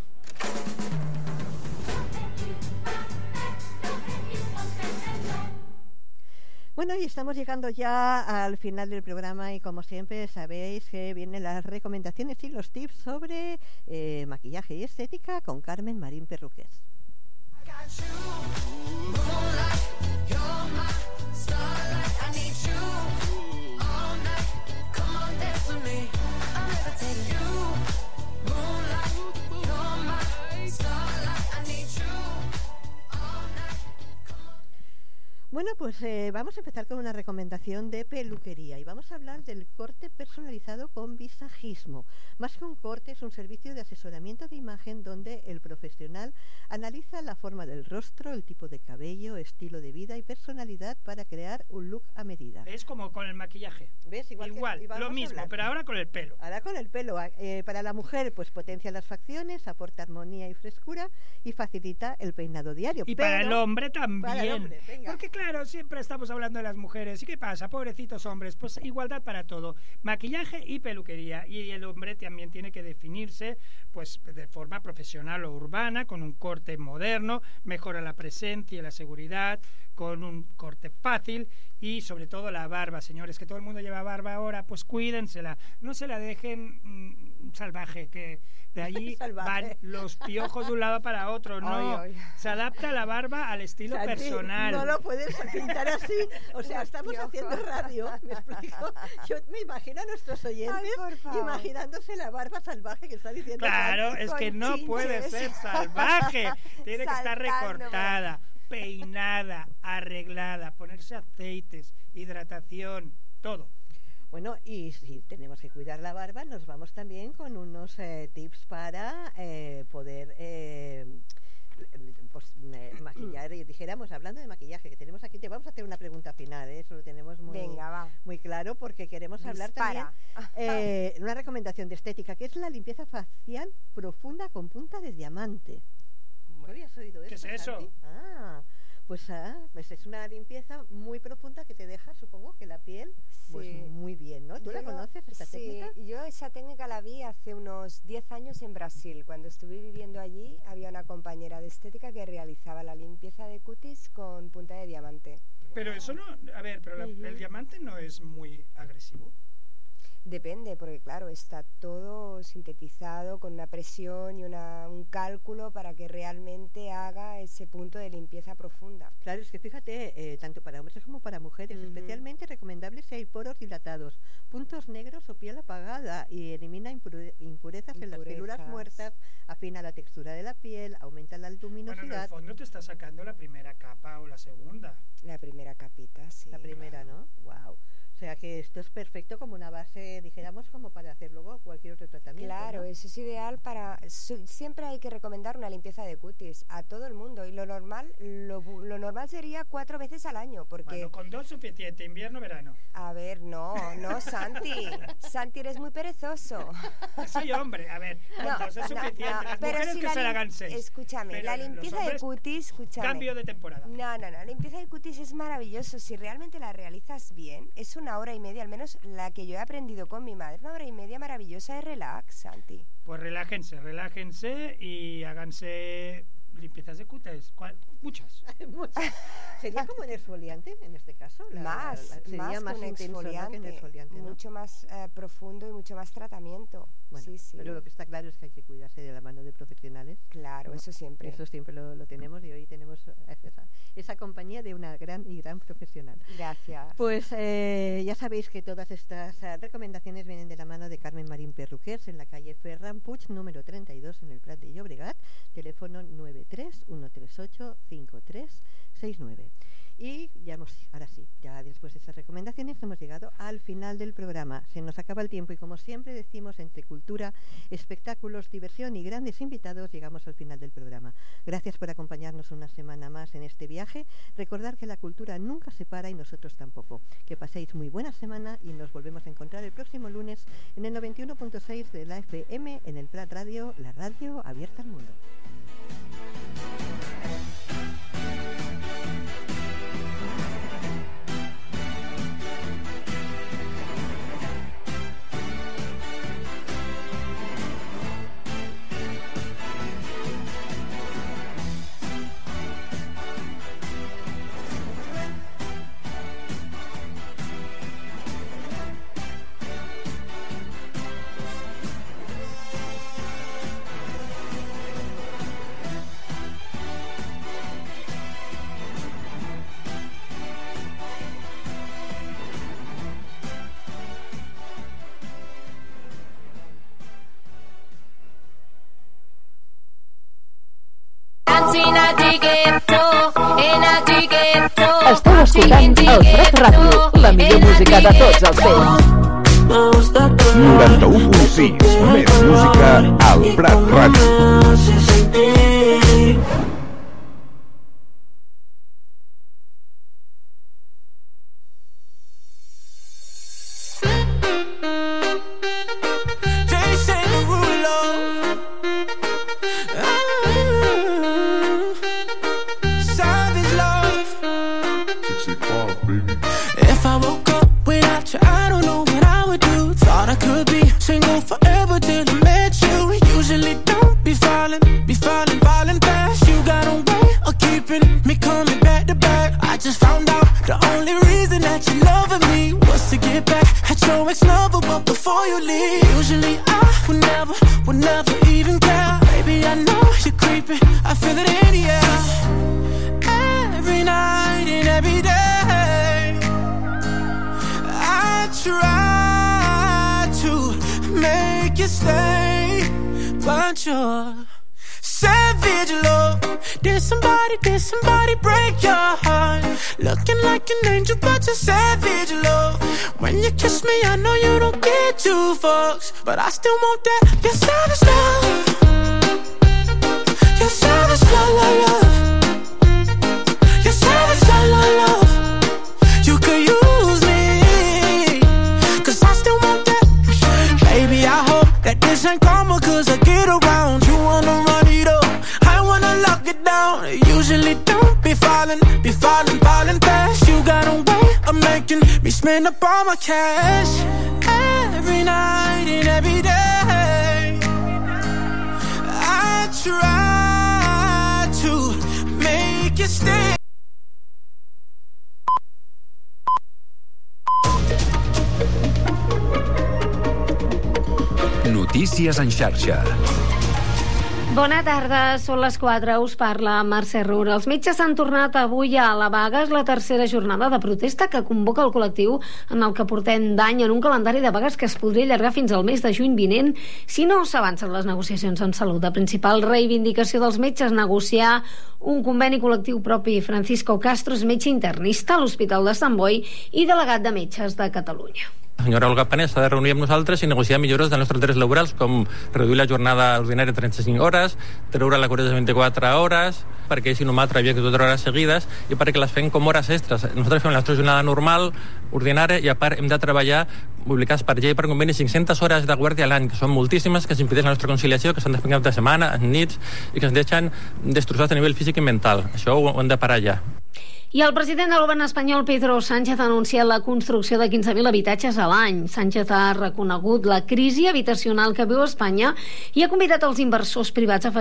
Bueno, y estamos llegando ya al final del programa y como siempre sabéis que vienen las recomendaciones y los tips sobre maquillaje y estética con Carmen Marín Perruqués. Bueno, pues vamos a empezar con una recomendación de peluquería y vamos a hablar del corte personalizado con visajismo. Más que un corte, es un servicio de asesoramiento de imagen donde el profesional analiza la forma del rostro, el tipo de cabello, estilo de vida y personalidad para crear un look a medida. Es como con el maquillaje. ¿Ves? Igual lo mismo, pero ahora con el pelo. Ahora con el pelo. Para la mujer, pues potencia las facciones, aporta armonía y frescura y facilita el peinado diario. Y pero, para el hombre también. Para el hombre, porque claro, siempre estamos hablando de las mujeres. ¿Y qué pasa? Pobrecitos hombres. Pues igualdad para todo. Maquillaje y peluquería. Y el hombre también tiene que definirse pues de forma profesional o urbana, con un corte moderno, mejora la presencia y la seguridad, con un corte fácil y sobre todo la barba, señores, que todo el mundo lleva barba ahora, pues cuídensela. No se la dejen salvaje, que de allí van los piojos de un lado para otro. No, se adapta la barba al estilo Santi, personal. No lo puedes pintar así. O sea, estamos haciendo radio, ¿me explico? Yo me imagino a nuestros oyentes imaginándose la barba salvaje que está diciendo. Claro, es que no puede ser salvaje. Tiene que estar recortada, peinada, arreglada, ponerse aceites, hidratación, todo. Bueno, y si tenemos que cuidar la barba, nos vamos también con unos tips para poder maquillar. Y dijéramos, hablando de maquillaje que tenemos aquí, te vamos a hacer una pregunta final, eso lo tenemos muy claro, porque queremos hablar también una recomendación de estética, que es la limpieza facial profunda con punta de diamante. ¿No habías oído eso? ¿Qué es eso? Santi? Pues es una limpieza muy profunda que te deja, supongo, que la piel pues muy bien, ¿no? ¿Tú la conoces, esta técnica? Sí, yo esa técnica la vi hace unos 10 años en Brasil. Cuando estuve viviendo allí, había una compañera de estética que realizaba la limpieza de cutis con punta de diamante. Pero eso no, a ver, pero el diamante no es muy agresivo. Depende, porque claro, está todo sintetizado con una presión y un cálculo para que realmente haga ese punto de limpieza profunda. Claro, es que fíjate, tanto para hombres como para mujeres, especialmente recomendable si hay poros dilatados, puntos negros o piel apagada, y elimina impurezas en las células muertas, afina la textura de la piel, aumenta la luminosidad. Bueno, en el fondo te está sacando la primera capa o la segunda. La primera capita, sí. La primera, ¿no? Wow. O sea que esto es perfecto como una base, dijéramos, como para hacer luego cualquier otro tratamiento. Claro, ¿no? Eso es ideal para... Siempre hay que recomendar una limpieza de cutis a todo el mundo, y lo normal sería 4 veces al año, porque... Bueno, con 2 suficiente, invierno, verano. A ver, no, Santi. Santi, eres muy perezoso. Soy hombre, a ver, con 2 es suficiente. Las mujeres que se la hagan 6. Escúchame, pero la limpieza de cutis, cambio de temporada. No, la limpieza de cutis es maravilloso. Si realmente la realizas bien, es una hora y media, al menos la que yo he aprendido con mi madre, 1 hora y media maravillosa de relax, Santi. Pues relájense y háganse limpiezas de cutis. Muchas. ¿Sería como un exfoliante en este caso? Sería más que un exfoliante, ¿no? Mucho más profundo y mucho más tratamiento. Bueno, sí. Pero lo que está claro es que hay que cuidarse de la mano de profesionales. Claro, ¿no? Eso siempre. Eso siempre lo tenemos, y hoy tenemos esa compañía de una gran profesional. Gracias. Pues ya sabéis que todas estas recomendaciones vienen de la mano de Carmen Marín Perruquers, en la calle Ferran Puig, número 32, en el Prat de Llobregat, teléfono 93 138 5369. Y ahora sí, ya después de esas recomendaciones hemos llegado al final del programa. Se nos acaba el tiempo y, como siempre decimos, entre cultura, espectáculos, diversión y grandes invitados, llegamos al final del programa. Gracias por acompañarnos una semana más en este viaje. Recordar que la cultura nunca se para, y nosotros tampoco. Que paséis muy buena semana y nos volvemos a encontrar el próximo lunes en el 91.6 de la FM, en el Prat Radio, la radio abierta al mundo. Esteu escoltant el Prat Ràdio, la millor música de tots els temps. 91.6, més música al Prat Ràdio. The only reason that you loving me was to get back at your ex-lover, but before before you leave. Usually I would never even care. Baby, I know you're creeping, I feel it in the air. Every night and every day I try to make you stay, but you're savage love. Did somebody break your heart? Looking like an angel, but you're savage love. When you kiss me, I know you don't get two fucks, but I still want that. You're savage love. You're savage love, love, love. You're savage love, love, love. You could use me, 'cause I still want that. Baby, I hope that this ain't karma, 'cause I get around. You wanna run it up, I wanna lock it down. Usually don't be falling fast. You got a way of making me spend up all my cash. Every night and every day I try to make you stay. Notícies en xarxa. Bona tarda, són les 4, us parla Mercè Roura. Els metges han tornat avui a la vaga. És la tercera jornada de protesta que convoca el col·lectiu en el que portem d'any en un calendari de vagues que es podria allargar fins al mes de juny vinent si no s'avancen les negociacions en salut. La principal reivindicació dels metges, negociar un conveni col·lectiu propi. Francisco Castro és metge internista a l'Hospital de Sant Boi i delegat de Metges de Catalunya. La senyora Olga Panés s'ha de reunir amb nosaltres i negociar millores dels nostres drets laborals, com reduir la jornada ordinària a 35 hores, treure la cura de 24 hores, perquè si no m'altre havia que 4 hores seguides, i perquè les fem com hores extres. Nosaltres fem la nostra jornada normal, ordinària, i a part hem de treballar, publicats per llei per conveni, 500 hores de guàrdia a l'any, que són moltíssimes, que s'impedeix la nostra conciliació, que s'han de fer cap de setmana, nits, i que ens deixen destrossats a nivell físic i mental. Això ho hem de parar ja. I el president del govern espanyol, Pedro Sánchez, ha anunciat la construcció de 15.000 habitatges a l'any. Sánchez ha reconegut la crisi habitacional que viu Espanya i ha convidat els inversors privats a